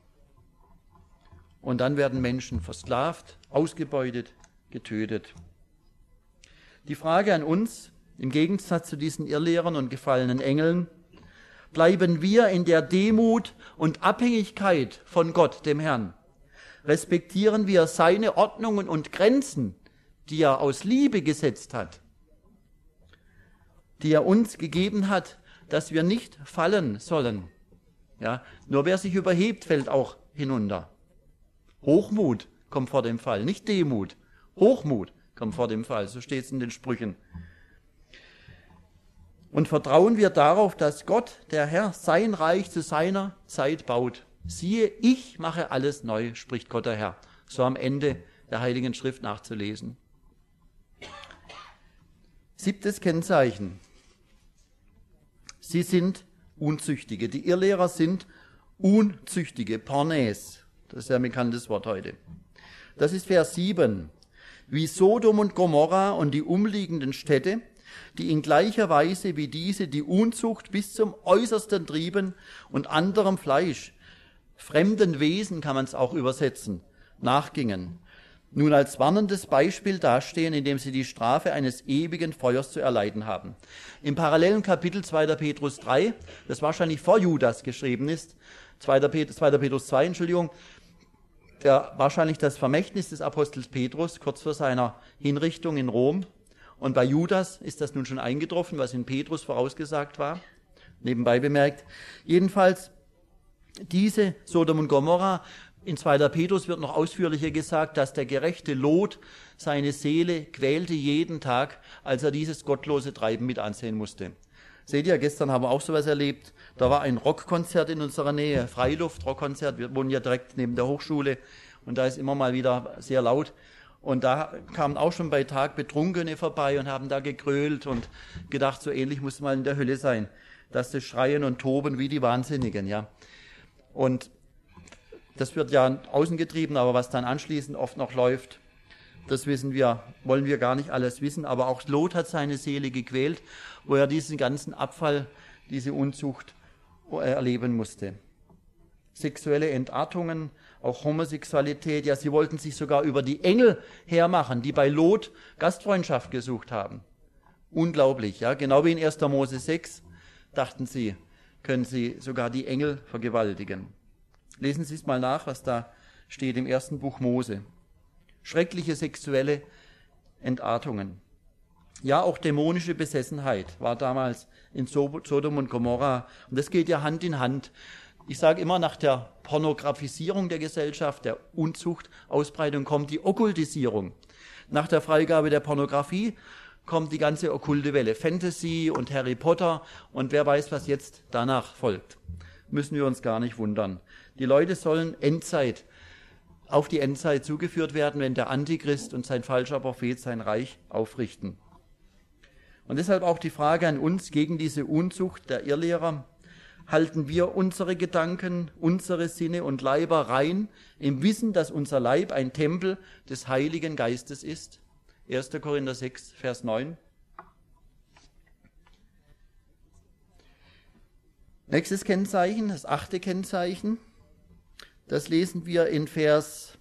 Und dann werden Menschen versklavt, ausgebeutet, getötet. Die Frage an uns, im Gegensatz zu diesen Irrlehrern und gefallenen Engeln: Bleiben wir in der Demut und Abhängigkeit von Gott, dem Herrn? Respektieren wir seine Ordnungen und Grenzen, die er aus Liebe gesetzt hat, die er uns gegeben hat, dass wir nicht fallen sollen? Ja, nur wer sich überhebt, fällt auch hinunter. Hochmut kommt vor dem Fall, nicht Demut. Hochmut kommt vor dem Fall, so steht es in den Sprüchen. Und vertrauen wir darauf, dass Gott, der Herr, sein Reich zu seiner Zeit baut. Siehe, ich mache alles neu, spricht Gott der Herr. So am Ende der Heiligen Schrift nachzulesen. 7. Kennzeichen. Sie sind Unzüchtige. Die Irrlehrer sind Unzüchtige, Pornes. Das ist ja ein bekanntes Wort heute. Das ist Vers 7. Wie Sodom und Gomorra und die umliegenden Städte, die in gleicher Weise wie diese die Unzucht bis zum Äußersten trieben und anderem Fleisch, fremden Wesen kann man es auch übersetzen, nachgingen, nun als warnendes Beispiel dastehen, indem sie die Strafe eines ewigen Feuers zu erleiden haben. Im parallelen Kapitel 2. Petrus 3, das wahrscheinlich vor Judas geschrieben ist, 2. Petrus 2, der wahrscheinlich das Vermächtnis des Apostels Petrus kurz vor seiner Hinrichtung in Rom. Und bei Judas ist das nun schon eingetroffen, was in Petrus vorausgesagt war. Nebenbei bemerkt. Jedenfalls, diese Sodom und Gomorra, in 2. Petrus wird noch ausführlicher gesagt, dass der gerechte Lot seine Seele quälte jeden Tag, als er dieses gottlose Treiben mit ansehen musste. Seht ihr, gestern haben wir auch sowas erlebt. Da war ein Rockkonzert in unserer Nähe, Freiluft-Rockkonzert. Wir wohnen ja direkt neben der Hochschule und da ist immer mal wieder sehr laut. Und da kamen auch schon bei Tag Betrunkene vorbei und haben da gegrölt und gedacht, so ähnlich muss mal in der Hölle sein, dass sie schreien und toben wie die Wahnsinnigen, ja. Und das wird ja außen getrieben, aber was dann anschließend oft noch läuft, das wissen wir, wollen wir gar nicht alles wissen. Aber auch Lot hat seine Seele gequält, wo er diesen ganzen Abfall, diese Unzucht erleben musste. Sexuelle Entartungen, auch Homosexualität, ja, sie wollten sich sogar über die Engel hermachen, die bei Lot Gastfreundschaft gesucht haben. Unglaublich, ja, genau wie in 1. Mose 6 dachten sie, können sie sogar die Engel vergewaltigen. Lesen Sie es mal nach, was da steht im 1. Buch Mose. Schreckliche sexuelle Entartungen. Ja, auch dämonische Besessenheit war damals in Sodom und Gomorra. Und das geht ja Hand in Hand. Ich sage immer, nach der Pornografisierung der Gesellschaft, der Unzucht, Ausbreitung, kommt die Okkultisierung. Nach der Freigabe der Pornografie kommt die ganze okkulte Welle. Fantasy und Harry Potter und wer weiß, was jetzt danach folgt. Müssen wir uns gar nicht wundern. Die Leute sollen auf die Endzeit zugeführt werden, wenn der Antichrist und sein falscher Prophet sein Reich aufrichten. Und deshalb auch die Frage an uns gegen diese Unzucht der Irrlehrer: Halten wir unsere Gedanken, unsere Sinne und Leiber rein, im Wissen, dass unser Leib ein Tempel des Heiligen Geistes ist? 1. Korinther 6, Vers 9. Nächstes Kennzeichen, das 8. Kennzeichen, das lesen wir in Vers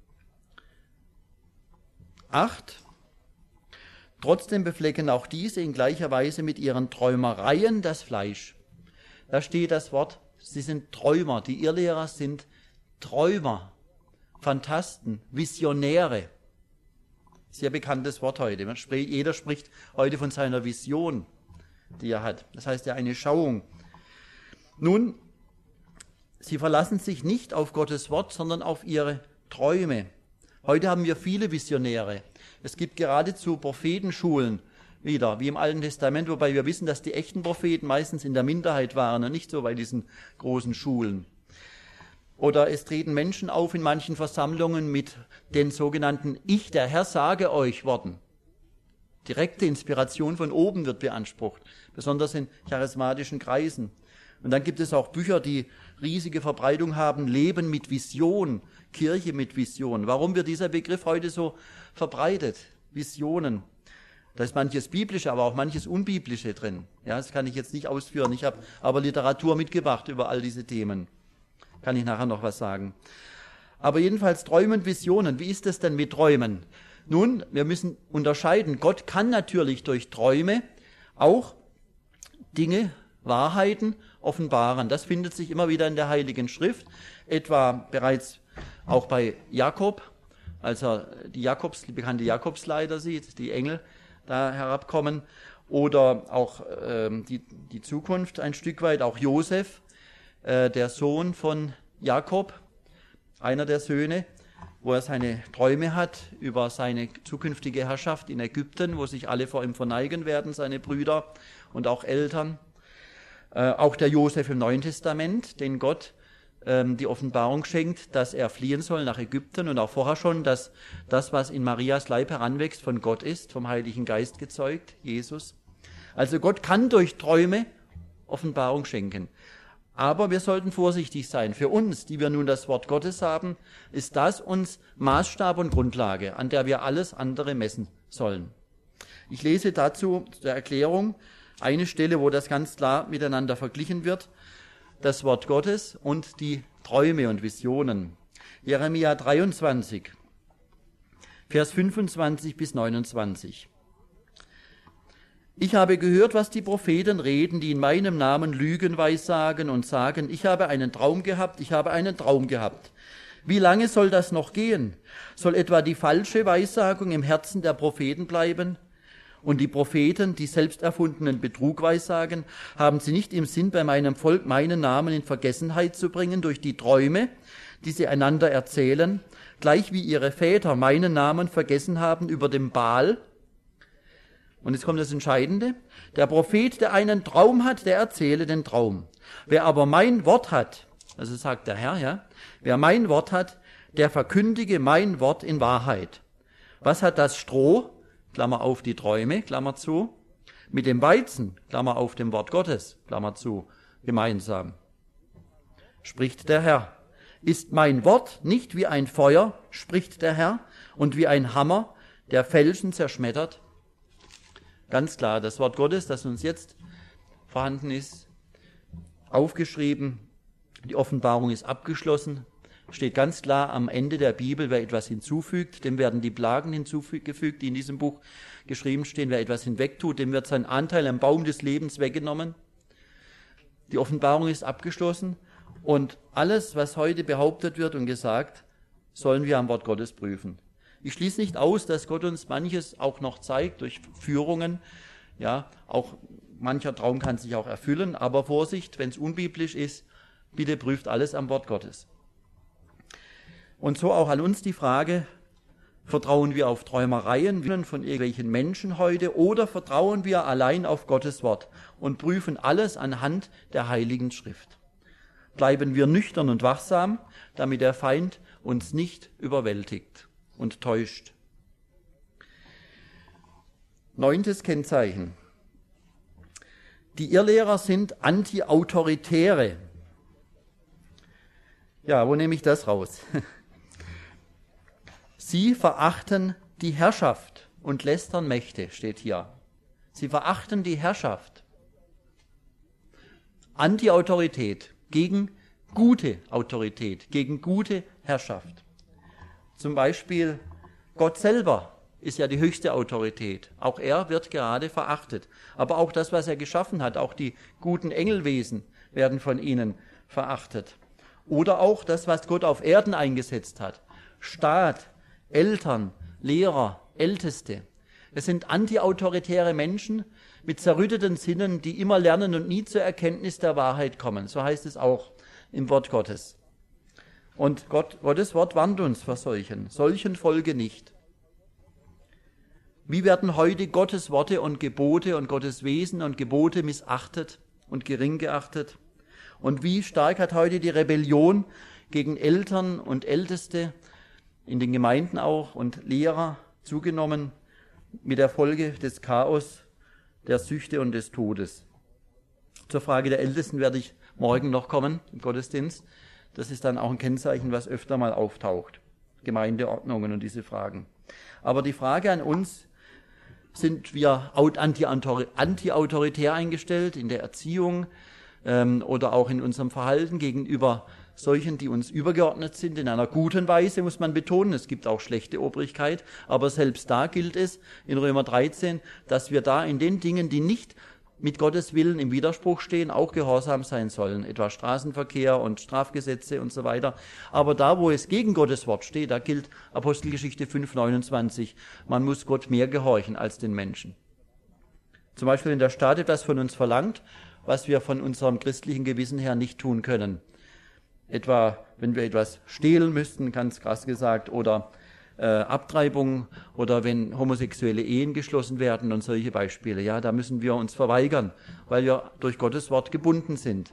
8. Trotzdem beflecken auch diese in gleicher Weise mit ihren Träumereien das Fleisch. Da steht das Wort, sie sind Träumer. Die Irrlehrer sind Träumer, Phantasten, Visionäre. Sehr bekanntes Wort heute. Jeder spricht heute von seiner Vision, die er hat. Das heißt ja eine Schauung. Nun, sie verlassen sich nicht auf Gottes Wort, sondern auf ihre Träume. Heute haben wir viele Visionäre. Es gibt geradezu Prophetenschulen wieder, wie im Alten Testament, wobei wir wissen, dass die echten Propheten meistens in der Minderheit waren und nicht so bei diesen großen Schulen. Oder es treten Menschen auf in manchen Versammlungen mit den sogenannten Ich, der Herr, sage euch Worten. Direkte Inspiration von oben wird beansprucht, besonders in charismatischen Kreisen. Und dann gibt es auch Bücher, die riesige Verbreitung haben, Leben mit Vision, Kirche mit Vision. Warum wird dieser Begriff heute so verbreitet? Visionen. Da ist manches Biblische, aber auch manches Unbiblische drin. Ja, das kann ich jetzt nicht ausführen. Ich habe aber Literatur mitgebracht über all diese Themen. Kann ich nachher noch was sagen. Aber jedenfalls Träumen, Visionen. Wie ist es denn mit Träumen? Nun, wir müssen unterscheiden. Gott kann natürlich durch Träume auch Dinge, Wahrheiten offenbaren. Das findet sich immer wieder in der Heiligen Schrift, etwa bereits auch bei Jakob, als er die bekannte Jakobsleiter sieht, die Engel da herabkommen, oder auch die Zukunft ein Stück weit, auch Josef, der Sohn von Jakob, einer der Söhne, wo er seine Träume hat über seine zukünftige Herrschaft in Ägypten, wo sich alle vor ihm verneigen werden, seine Brüder und auch Eltern. Auch der Josef im Neuen Testament, den Gott die Offenbarung schenkt, dass er fliehen soll nach Ägypten, und auch vorher schon, dass das, was in Marias Leib heranwächst, von Gott ist, vom Heiligen Geist gezeugt, Jesus. Also Gott kann durch Träume Offenbarung schenken. Aber wir sollten vorsichtig sein. Für uns, die wir nun das Wort Gottes haben, ist das uns Maßstab und Grundlage, an der wir alles andere messen sollen. Ich lese dazu zur Erklärung eine Stelle, wo das ganz klar miteinander verglichen wird, das Wort Gottes und die Träume und Visionen. Jeremia 23, Vers 25 bis 29. Ich habe gehört, was die Propheten reden, die in meinem Namen Lügen weissagen und sagen, ich habe einen Traum gehabt, ich habe einen Traum gehabt. Wie lange soll das noch gehen? Soll etwa die falsche Weissagung im Herzen der Propheten bleiben? Und die Propheten, die selbst erfundenen Betrug weissagen, haben sie nicht im Sinn, bei meinem Volk meinen Namen in Vergessenheit zu bringen durch die Träume, die sie einander erzählen, gleich wie ihre Väter meinen Namen vergessen haben über dem Baal? Und jetzt kommt das Entscheidende. Der Prophet, der einen Traum hat, der erzähle den Traum. Wer aber mein Wort hat, also sagt der Herr, ja, wer mein Wort hat, der verkündige mein Wort in Wahrheit. Was hat das Stroh, Klammer auf die Träume, Klammer zu, mit dem Weizen, Klammer auf dem Wort Gottes, Klammer zu, gemeinsam? Spricht der Herr. Ist mein Wort nicht wie ein Feuer, spricht der Herr, und wie ein Hammer, der Felsen zerschmettert? Ganz klar, das Wort Gottes, das uns jetzt vorhanden ist, aufgeschrieben, die Offenbarung ist abgeschlossen, steht ganz klar am Ende der Bibel, wer etwas hinzufügt, dem werden die Plagen hinzugefügt, die in diesem Buch geschrieben stehen. Wer etwas hinwegtut, dem wird sein Anteil am Baum des Lebens weggenommen. Die Offenbarung ist abgeschlossen und alles, was heute behauptet wird und gesagt, sollen wir am Wort Gottes prüfen. Ich schließe nicht aus, dass Gott uns manches auch noch zeigt durch Führungen. Ja, auch mancher Traum kann sich auch erfüllen, aber Vorsicht, wenn es unbiblisch ist, bitte prüft alles am Wort Gottes. Und so auch an uns die Frage, vertrauen wir auf Träumereien von irgendwelchen Menschen heute oder vertrauen wir allein auf Gottes Wort und prüfen alles anhand der Heiligen Schrift? Bleiben wir nüchtern und wachsam, damit der Feind uns nicht überwältigt und täuscht. 9. Kennzeichen. Die Irrlehrer sind Anti-Autoritäre. Ja, wo nehme ich das raus? Sie verachten die Herrschaft und lästern Mächte, steht hier. Sie verachten die Herrschaft. Anti-Autorität, gegen gute Autorität, gegen gute Herrschaft. Zum Beispiel Gott selber ist ja die höchste Autorität. Auch er wird gerade verachtet. Aber auch das, was er geschaffen hat, auch die guten Engelwesen werden von ihnen verachtet. Oder auch das, was Gott auf Erden eingesetzt hat. Staat, Eltern, Lehrer, Älteste. Es sind antiautoritäre Menschen mit zerrütteten Sinnen, die immer lernen und nie zur Erkenntnis der Wahrheit kommen. So heißt es auch im Wort Gottes. Und Gottes Wort warnt uns vor solchen folge nicht. Wie werden heute Gottes Worte und Gebote und Gottes Wesen und Gebote missachtet und gering geachtet? Und wie stark hat heute die Rebellion gegen Eltern und Älteste, in den Gemeinden auch, und Lehrer zugenommen, mit der Folge des Chaos, der Süchte und des Todes. Zur Frage der Ältesten werde ich morgen noch kommen im Gottesdienst. Das ist dann auch ein Kennzeichen, was öfter mal auftaucht. Gemeindeordnungen und diese Fragen. Aber die Frage an uns, sind wir anti-autoritär eingestellt in der Erziehung oder auch in unserem Verhalten gegenüber solchen, die uns übergeordnet sind, in einer guten Weise, muss man betonen. Es gibt auch schlechte Obrigkeit, aber selbst da gilt es in Römer 13, dass wir da in den Dingen, die nicht mit Gottes Willen im Widerspruch stehen, auch gehorsam sein sollen, etwa Straßenverkehr und Strafgesetze und so weiter. Aber da, wo es gegen Gottes Wort steht, da gilt Apostelgeschichte 5,29, man muss Gott mehr gehorchen als den Menschen. Zum Beispiel, wenn der Staat etwas von uns verlangt, was wir von unserem christlichen Gewissen her nicht tun können. Etwa, wenn wir etwas stehlen müssten, ganz krass gesagt, oder Abtreibung oder wenn homosexuelle Ehen geschlossen werden und solche Beispiele. Ja, da müssen wir uns verweigern, weil wir durch Gottes Wort gebunden sind.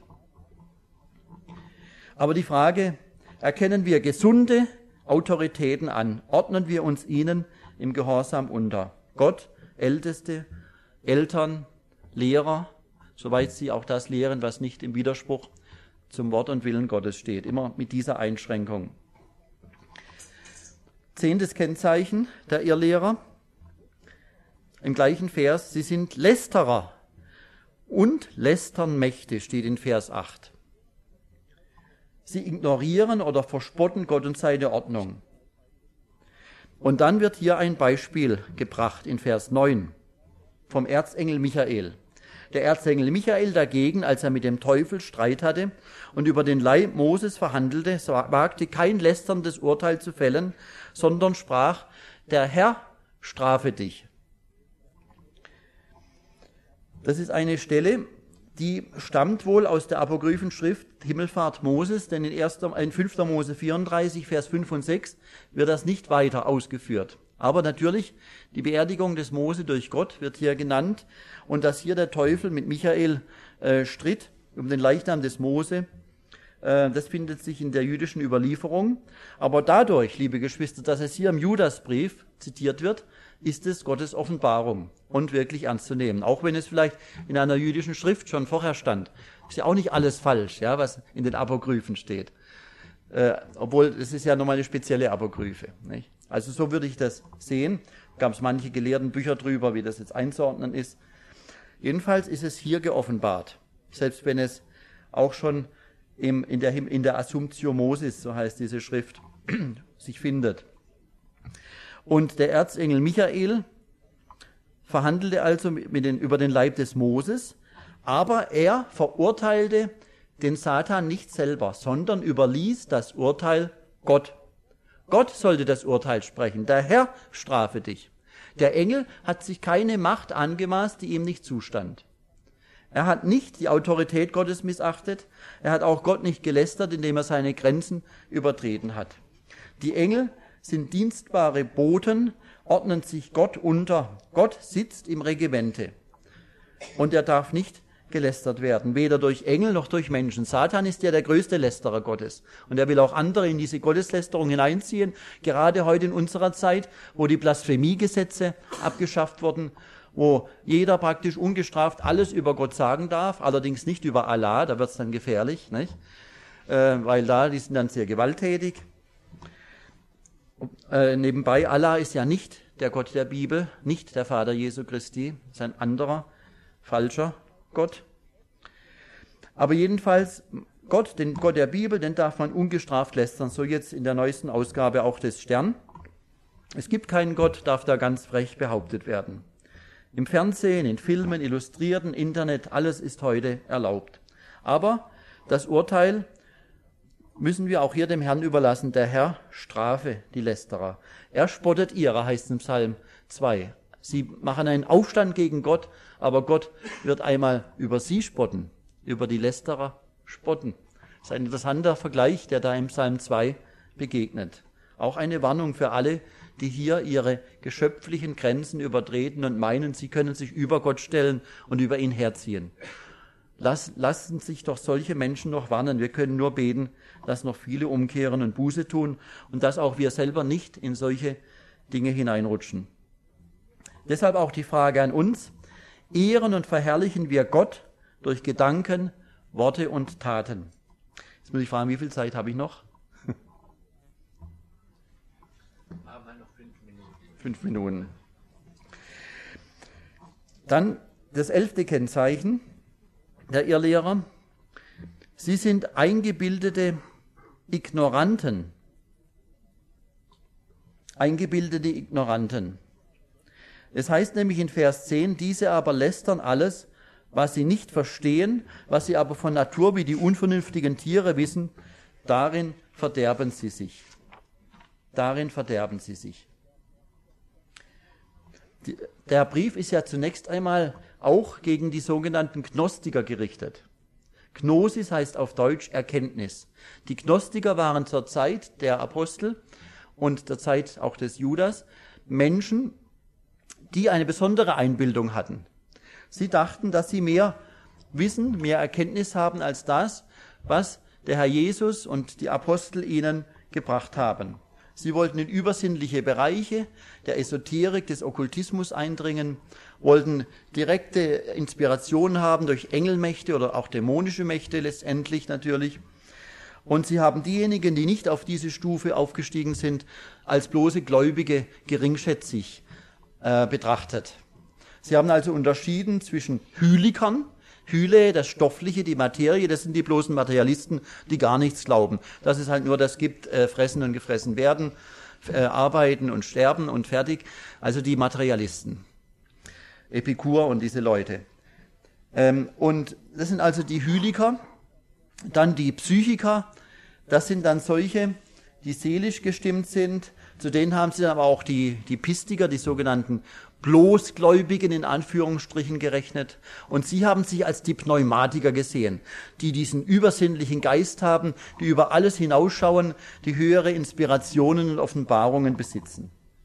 Aber die Frage, erkennen wir gesunde Autoritäten an? Ordnen wir uns ihnen im Gehorsam unter? Gott, Älteste, Eltern, Lehrer, soweit sie auch das lehren, was nicht im Widerspruch zum Wort und Willen Gottes steht. Immer mit dieser Einschränkung. 10. Kennzeichen der Irrlehrer. Im gleichen Vers, sie sind Lästerer und lästern Mächte, steht in Vers 8. Sie ignorieren oder verspotten Gott und seine Ordnung. Und dann wird hier ein Beispiel gebracht in Vers 9 vom Erzengel Michael. Der Erzengel Michael dagegen, als er mit dem Teufel Streit hatte und über den Leib Moses verhandelte, wagte kein lästerndes Urteil zu fällen, sondern sprach, der Herr strafe dich. Das ist eine Stelle, die stammt wohl aus der apokryphen Schrift Himmelfahrt Moses, denn in 5. Mose 34, Vers 5 und 6 wird das nicht weiter ausgeführt. Aber natürlich, die Beerdigung des Mose durch Gott wird hier genannt und dass hier der Teufel mit Michael stritt um den Leichnam des Mose, das findet sich in der jüdischen Überlieferung. Aber dadurch, liebe Geschwister, dass es hier im Judasbrief zitiert wird, ist es Gottes Offenbarung und wirklich ernst zu nehmen. Auch wenn es vielleicht in einer jüdischen Schrift schon vorher stand. Ist ja auch nicht alles falsch, ja, was in den Apokryphen steht. Obwohl, es ist ja nochmal eine spezielle Apokryphe, nicht? Also so würde ich das sehen. Gab es manche gelehrten Bücher drüber, wie das jetzt einzuordnen ist. Jedenfalls ist es hier geoffenbart. Selbst wenn es auch schon in der Assumptio Mosis, so heißt diese Schrift, sich findet. Und der Erzengel Michael verhandelte also über den Leib des Moses, aber er verurteilte den Satan nicht selber, sondern überließ das Urteil Gott. Gott sollte das Urteil sprechen. Der Herr strafe dich. Der Engel hat sich keine Macht angemaßt, die ihm nicht zustand. Er hat nicht die Autorität Gottes missachtet. Er hat auch Gott nicht gelästert, indem er seine Grenzen übertreten hat. Die Engel sind dienstbare Boten, ordnen sich Gott unter. Gott sitzt im Regimente. Und er darf nicht gelästert werden, weder durch Engel noch durch Menschen. Satan ist ja der größte Lästerer Gottes. Und er will auch andere in diese Gotteslästerung hineinziehen, gerade heute in unserer Zeit, wo die Blasphemiegesetze abgeschafft wurden, wo jeder praktisch ungestraft alles über Gott sagen darf, allerdings nicht über Allah, da wird es dann gefährlich, nicht? Weil die sind dann sehr gewalttätig. Nebenbei, Allah ist ja nicht der Gott der Bibel, nicht der Vater Jesu Christi, ist ein anderer, falscher Gott. Aber jedenfalls, den Gott der Bibel, den darf man ungestraft lästern, so jetzt in der neuesten Ausgabe auch des Stern. Es gibt keinen Gott, darf da ganz frech behauptet werden. Im Fernsehen, in Filmen, Illustrierten, Internet, alles ist heute erlaubt. Aber das Urteil müssen wir auch hier dem Herrn überlassen. Der Herr strafe die Lästerer. Er spottet ihrer, heißt es im Psalm 2. Sie machen einen Aufstand gegen Gott, aber Gott wird einmal über sie spotten, über die Lästerer spotten. Das ist ein interessanter Vergleich, der da im Psalm 2 begegnet. Auch eine Warnung für alle, die hier ihre geschöpflichen Grenzen übertreten und meinen, sie können sich über Gott stellen und über ihn herziehen. Lassen sich doch solche Menschen noch warnen. Wir können nur beten, dass noch viele umkehren und Buße tun und dass auch wir selber nicht in solche Dinge hineinrutschen. Deshalb auch die Frage an uns: Ehren und verherrlichen wir Gott durch Gedanken, Worte und Taten? Jetzt muss ich fragen, wie viel Zeit habe ich noch? Haben wir noch 5 Minuten. 5 Minuten. Dann das 11. Kennzeichen der Irrlehrer. Sie sind eingebildete Ignoranten, eingebildete Ignoranten. Es heißt nämlich in Vers 10, diese aber lästern alles, was sie nicht verstehen, was sie aber von Natur wie die unvernünftigen Tiere wissen, darin verderben sie sich. Darin verderben sie sich. Der Brief ist ja zunächst einmal auch gegen die sogenannten Gnostiker gerichtet. Gnosis heißt auf Deutsch Erkenntnis. Die Gnostiker waren zur Zeit der Apostel und der Zeit auch des Judas Menschen, die eine besondere Einbildung hatten. Sie dachten, dass sie mehr Wissen, mehr Erkenntnis haben als das, was der Herr Jesus und die Apostel ihnen gebracht haben. Sie wollten in übersinnliche Bereiche der Esoterik, des Okkultismus eindringen, wollten direkte Inspiration haben durch Engelmächte oder auch dämonische Mächte letztendlich natürlich. Und sie haben diejenigen, die nicht auf diese Stufe aufgestiegen sind, als bloße Gläubige geringschätzig betrachtet. Sie haben also unterschieden zwischen Hylikern, Hyle, das Stoffliche, die Materie, das sind die bloßen Materialisten, die gar nichts glauben. Dass es halt nur das gibt, fressen und gefressen werden, arbeiten und sterben und fertig. Also die Materialisten. Epikur und diese Leute. Und das sind also die Hyliker. Dann die Psychiker. Das sind dann solche, die seelisch gestimmt sind. Zu denen haben sie dann aber auch die Pistiker, die sogenannten Bloßgläubigen in Anführungsstrichen gerechnet. Und sie haben sich als die Pneumatiker gesehen, die diesen übersinnlichen Geist haben, die über alles hinausschauen, die höhere Inspirationen und Offenbarungen besitzen.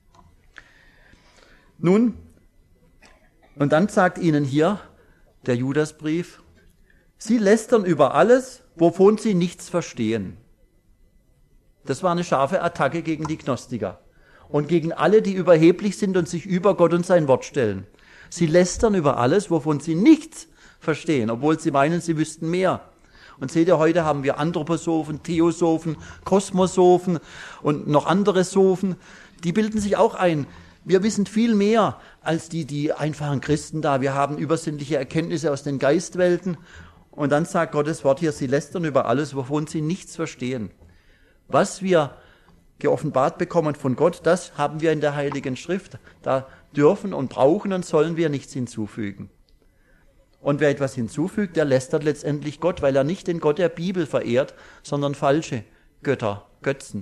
Nun, und dann sagt ihnen hier der Judasbrief, sie lästern über alles, wovon sie nichts verstehen. Das war eine scharfe Attacke gegen die Gnostiker und gegen alle, die überheblich sind und sich über Gott und sein Wort stellen. Sie lästern über alles, wovon sie nichts verstehen, obwohl sie meinen, sie wüssten mehr. Und seht ihr, heute haben wir Anthroposophen, Theosophen, Kosmosophen und noch andere Sophen, die bilden sich auch ein. Wir wissen viel mehr als die einfachen Christen da. Wir haben übersinnliche Erkenntnisse aus den Geistwelten. Und dann sagt Gottes Wort hier, sie lästern über alles, wovon sie nichts verstehen. Was wir geoffenbart bekommen von Gott, das haben wir in der Heiligen Schrift. Da dürfen und brauchen und sollen wir nichts hinzufügen. Und wer etwas hinzufügt, der lästert letztendlich Gott, weil er nicht den Gott der Bibel verehrt, sondern falsche Götter, Götzen.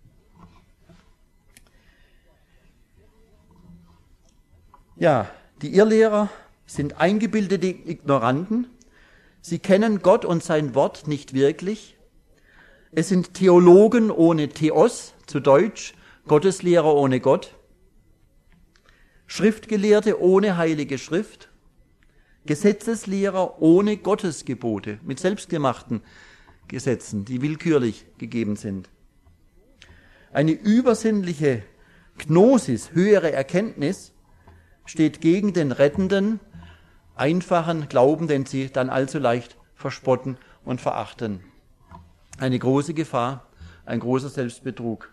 Ja, die Irrlehrer sind eingebildete Ignoranten. Sie kennen Gott und sein Wort nicht wirklich. Es sind Theologen ohne Theos, zu Deutsch, Gotteslehrer ohne Gott, Schriftgelehrte ohne heilige Schrift, Gesetzeslehrer ohne Gottesgebote, mit selbstgemachten Gesetzen, die willkürlich gegeben sind. Eine übersinnliche Gnosis, höhere Erkenntnis, steht gegen den rettenden, einfachen Glauben, den sie dann allzu leicht verspotten und verachten. Eine große Gefahr, ein großer Selbstbetrug.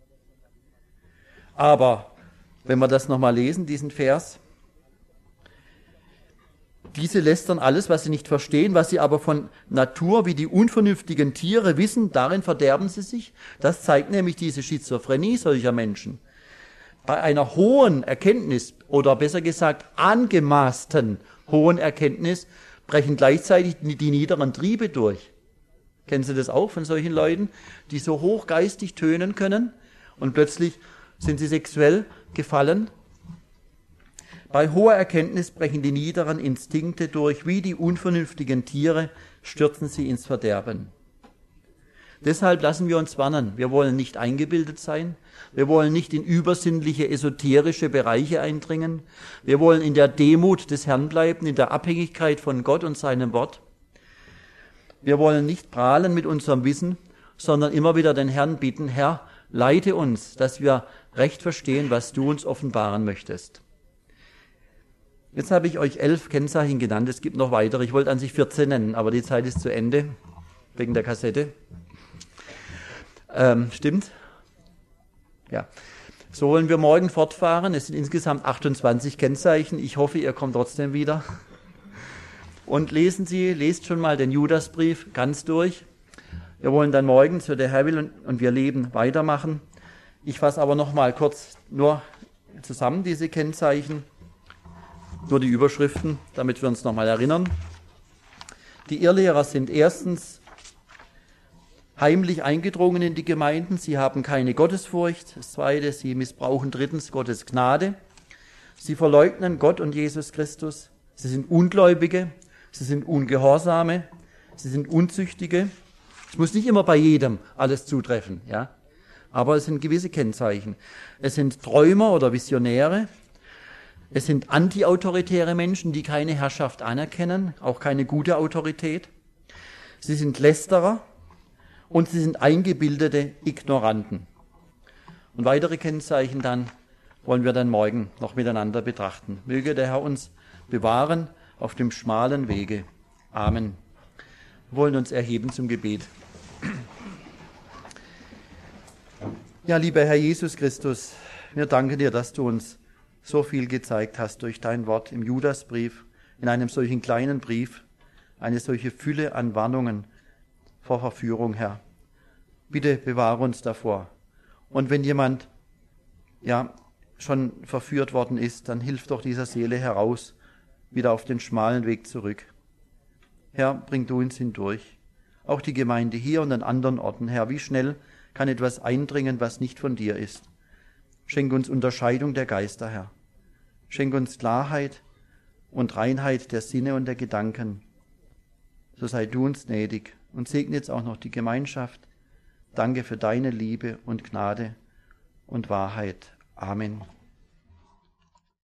Aber wenn wir das nochmal lesen, diesen Vers, diese lästern alles, was sie nicht verstehen, was sie aber von Natur wie die unvernünftigen Tiere wissen, darin verderben sie sich. Das zeigt nämlich diese Schizophrenie solcher Menschen. Bei einer hohen Erkenntnis oder besser gesagt angemaßten hohen Erkenntnis brechen gleichzeitig die niederen Triebe durch. Kennen Sie das auch von solchen Leuten, die so hochgeistig tönen können und plötzlich sind sie sexuell gefallen? Bei hoher Erkenntnis brechen die niederen Instinkte durch, wie die unvernünftigen Tiere stürzen sie ins Verderben. Deshalb lassen wir uns warnen. Wir wollen nicht eingebildet sein. Wir wollen nicht in übersinnliche, esoterische Bereiche eindringen. Wir wollen in der Demut des Herrn bleiben, in der Abhängigkeit von Gott und seinem Wort. Wir wollen nicht prahlen mit unserem Wissen, sondern immer wieder den Herrn bitten, Herr, leite uns, dass wir recht verstehen, was du uns offenbaren möchtest. Jetzt habe ich euch 11 Kennzeichen genannt, es gibt noch weitere, ich wollte an sich 14 nennen, aber die Zeit ist zu Ende, wegen der Kassette. Stimmt? Ja. So wollen wir morgen fortfahren, es sind insgesamt 28 Kennzeichen, ich hoffe, ihr kommt trotzdem wieder. Und lest schon mal den Judasbrief ganz durch. Wir wollen dann morgen, so der Herr will und wir leben, weitermachen. Ich fasse aber noch mal kurz nur zusammen diese Kennzeichen, nur die Überschriften, damit wir uns noch mal erinnern. Die Irrlehrer sind erstens heimlich eingedrungen in die Gemeinden. Sie haben keine Gottesfurcht. Das Zweite, sie missbrauchen drittens Gottes Gnade. Sie verleugnen Gott und Jesus Christus. Sie sind Ungläubige. Sie sind Ungehorsame. Sie sind Unzüchtige. Es muss nicht immer bei jedem alles zutreffen, ja. Aber es sind gewisse Kennzeichen. Es sind Träumer oder Visionäre. Es sind antiautoritäre Menschen, die keine Herrschaft anerkennen, auch keine gute Autorität. Sie sind Lästerer und sie sind eingebildete Ignoranten. Und weitere Kennzeichen dann wollen wir dann morgen noch miteinander betrachten. Möge der Herr uns bewahren auf dem schmalen Wege. Amen. Wir wollen uns erheben zum Gebet. Ja, lieber Herr Jesus Christus, wir danken dir, dass du uns so viel gezeigt hast durch dein Wort im Judasbrief, in einem solchen kleinen Brief, eine solche Fülle an Warnungen vor Verführung, Herr. Bitte bewahre uns davor. Und wenn jemand schon verführt worden ist, dann hilf doch dieser Seele heraus, wieder auf den schmalen Weg zurück. Herr, bring du uns hindurch. Auch die Gemeinde hier und an anderen Orten, Herr, wie schnell kann etwas eindringen, was nicht von dir ist. Schenk uns Unterscheidung der Geister, Herr. Schenk uns Klarheit und Reinheit der Sinne und der Gedanken. So sei du uns gnädig und segne jetzt auch noch die Gemeinschaft. Danke für deine Liebe und Gnade und Wahrheit. Amen.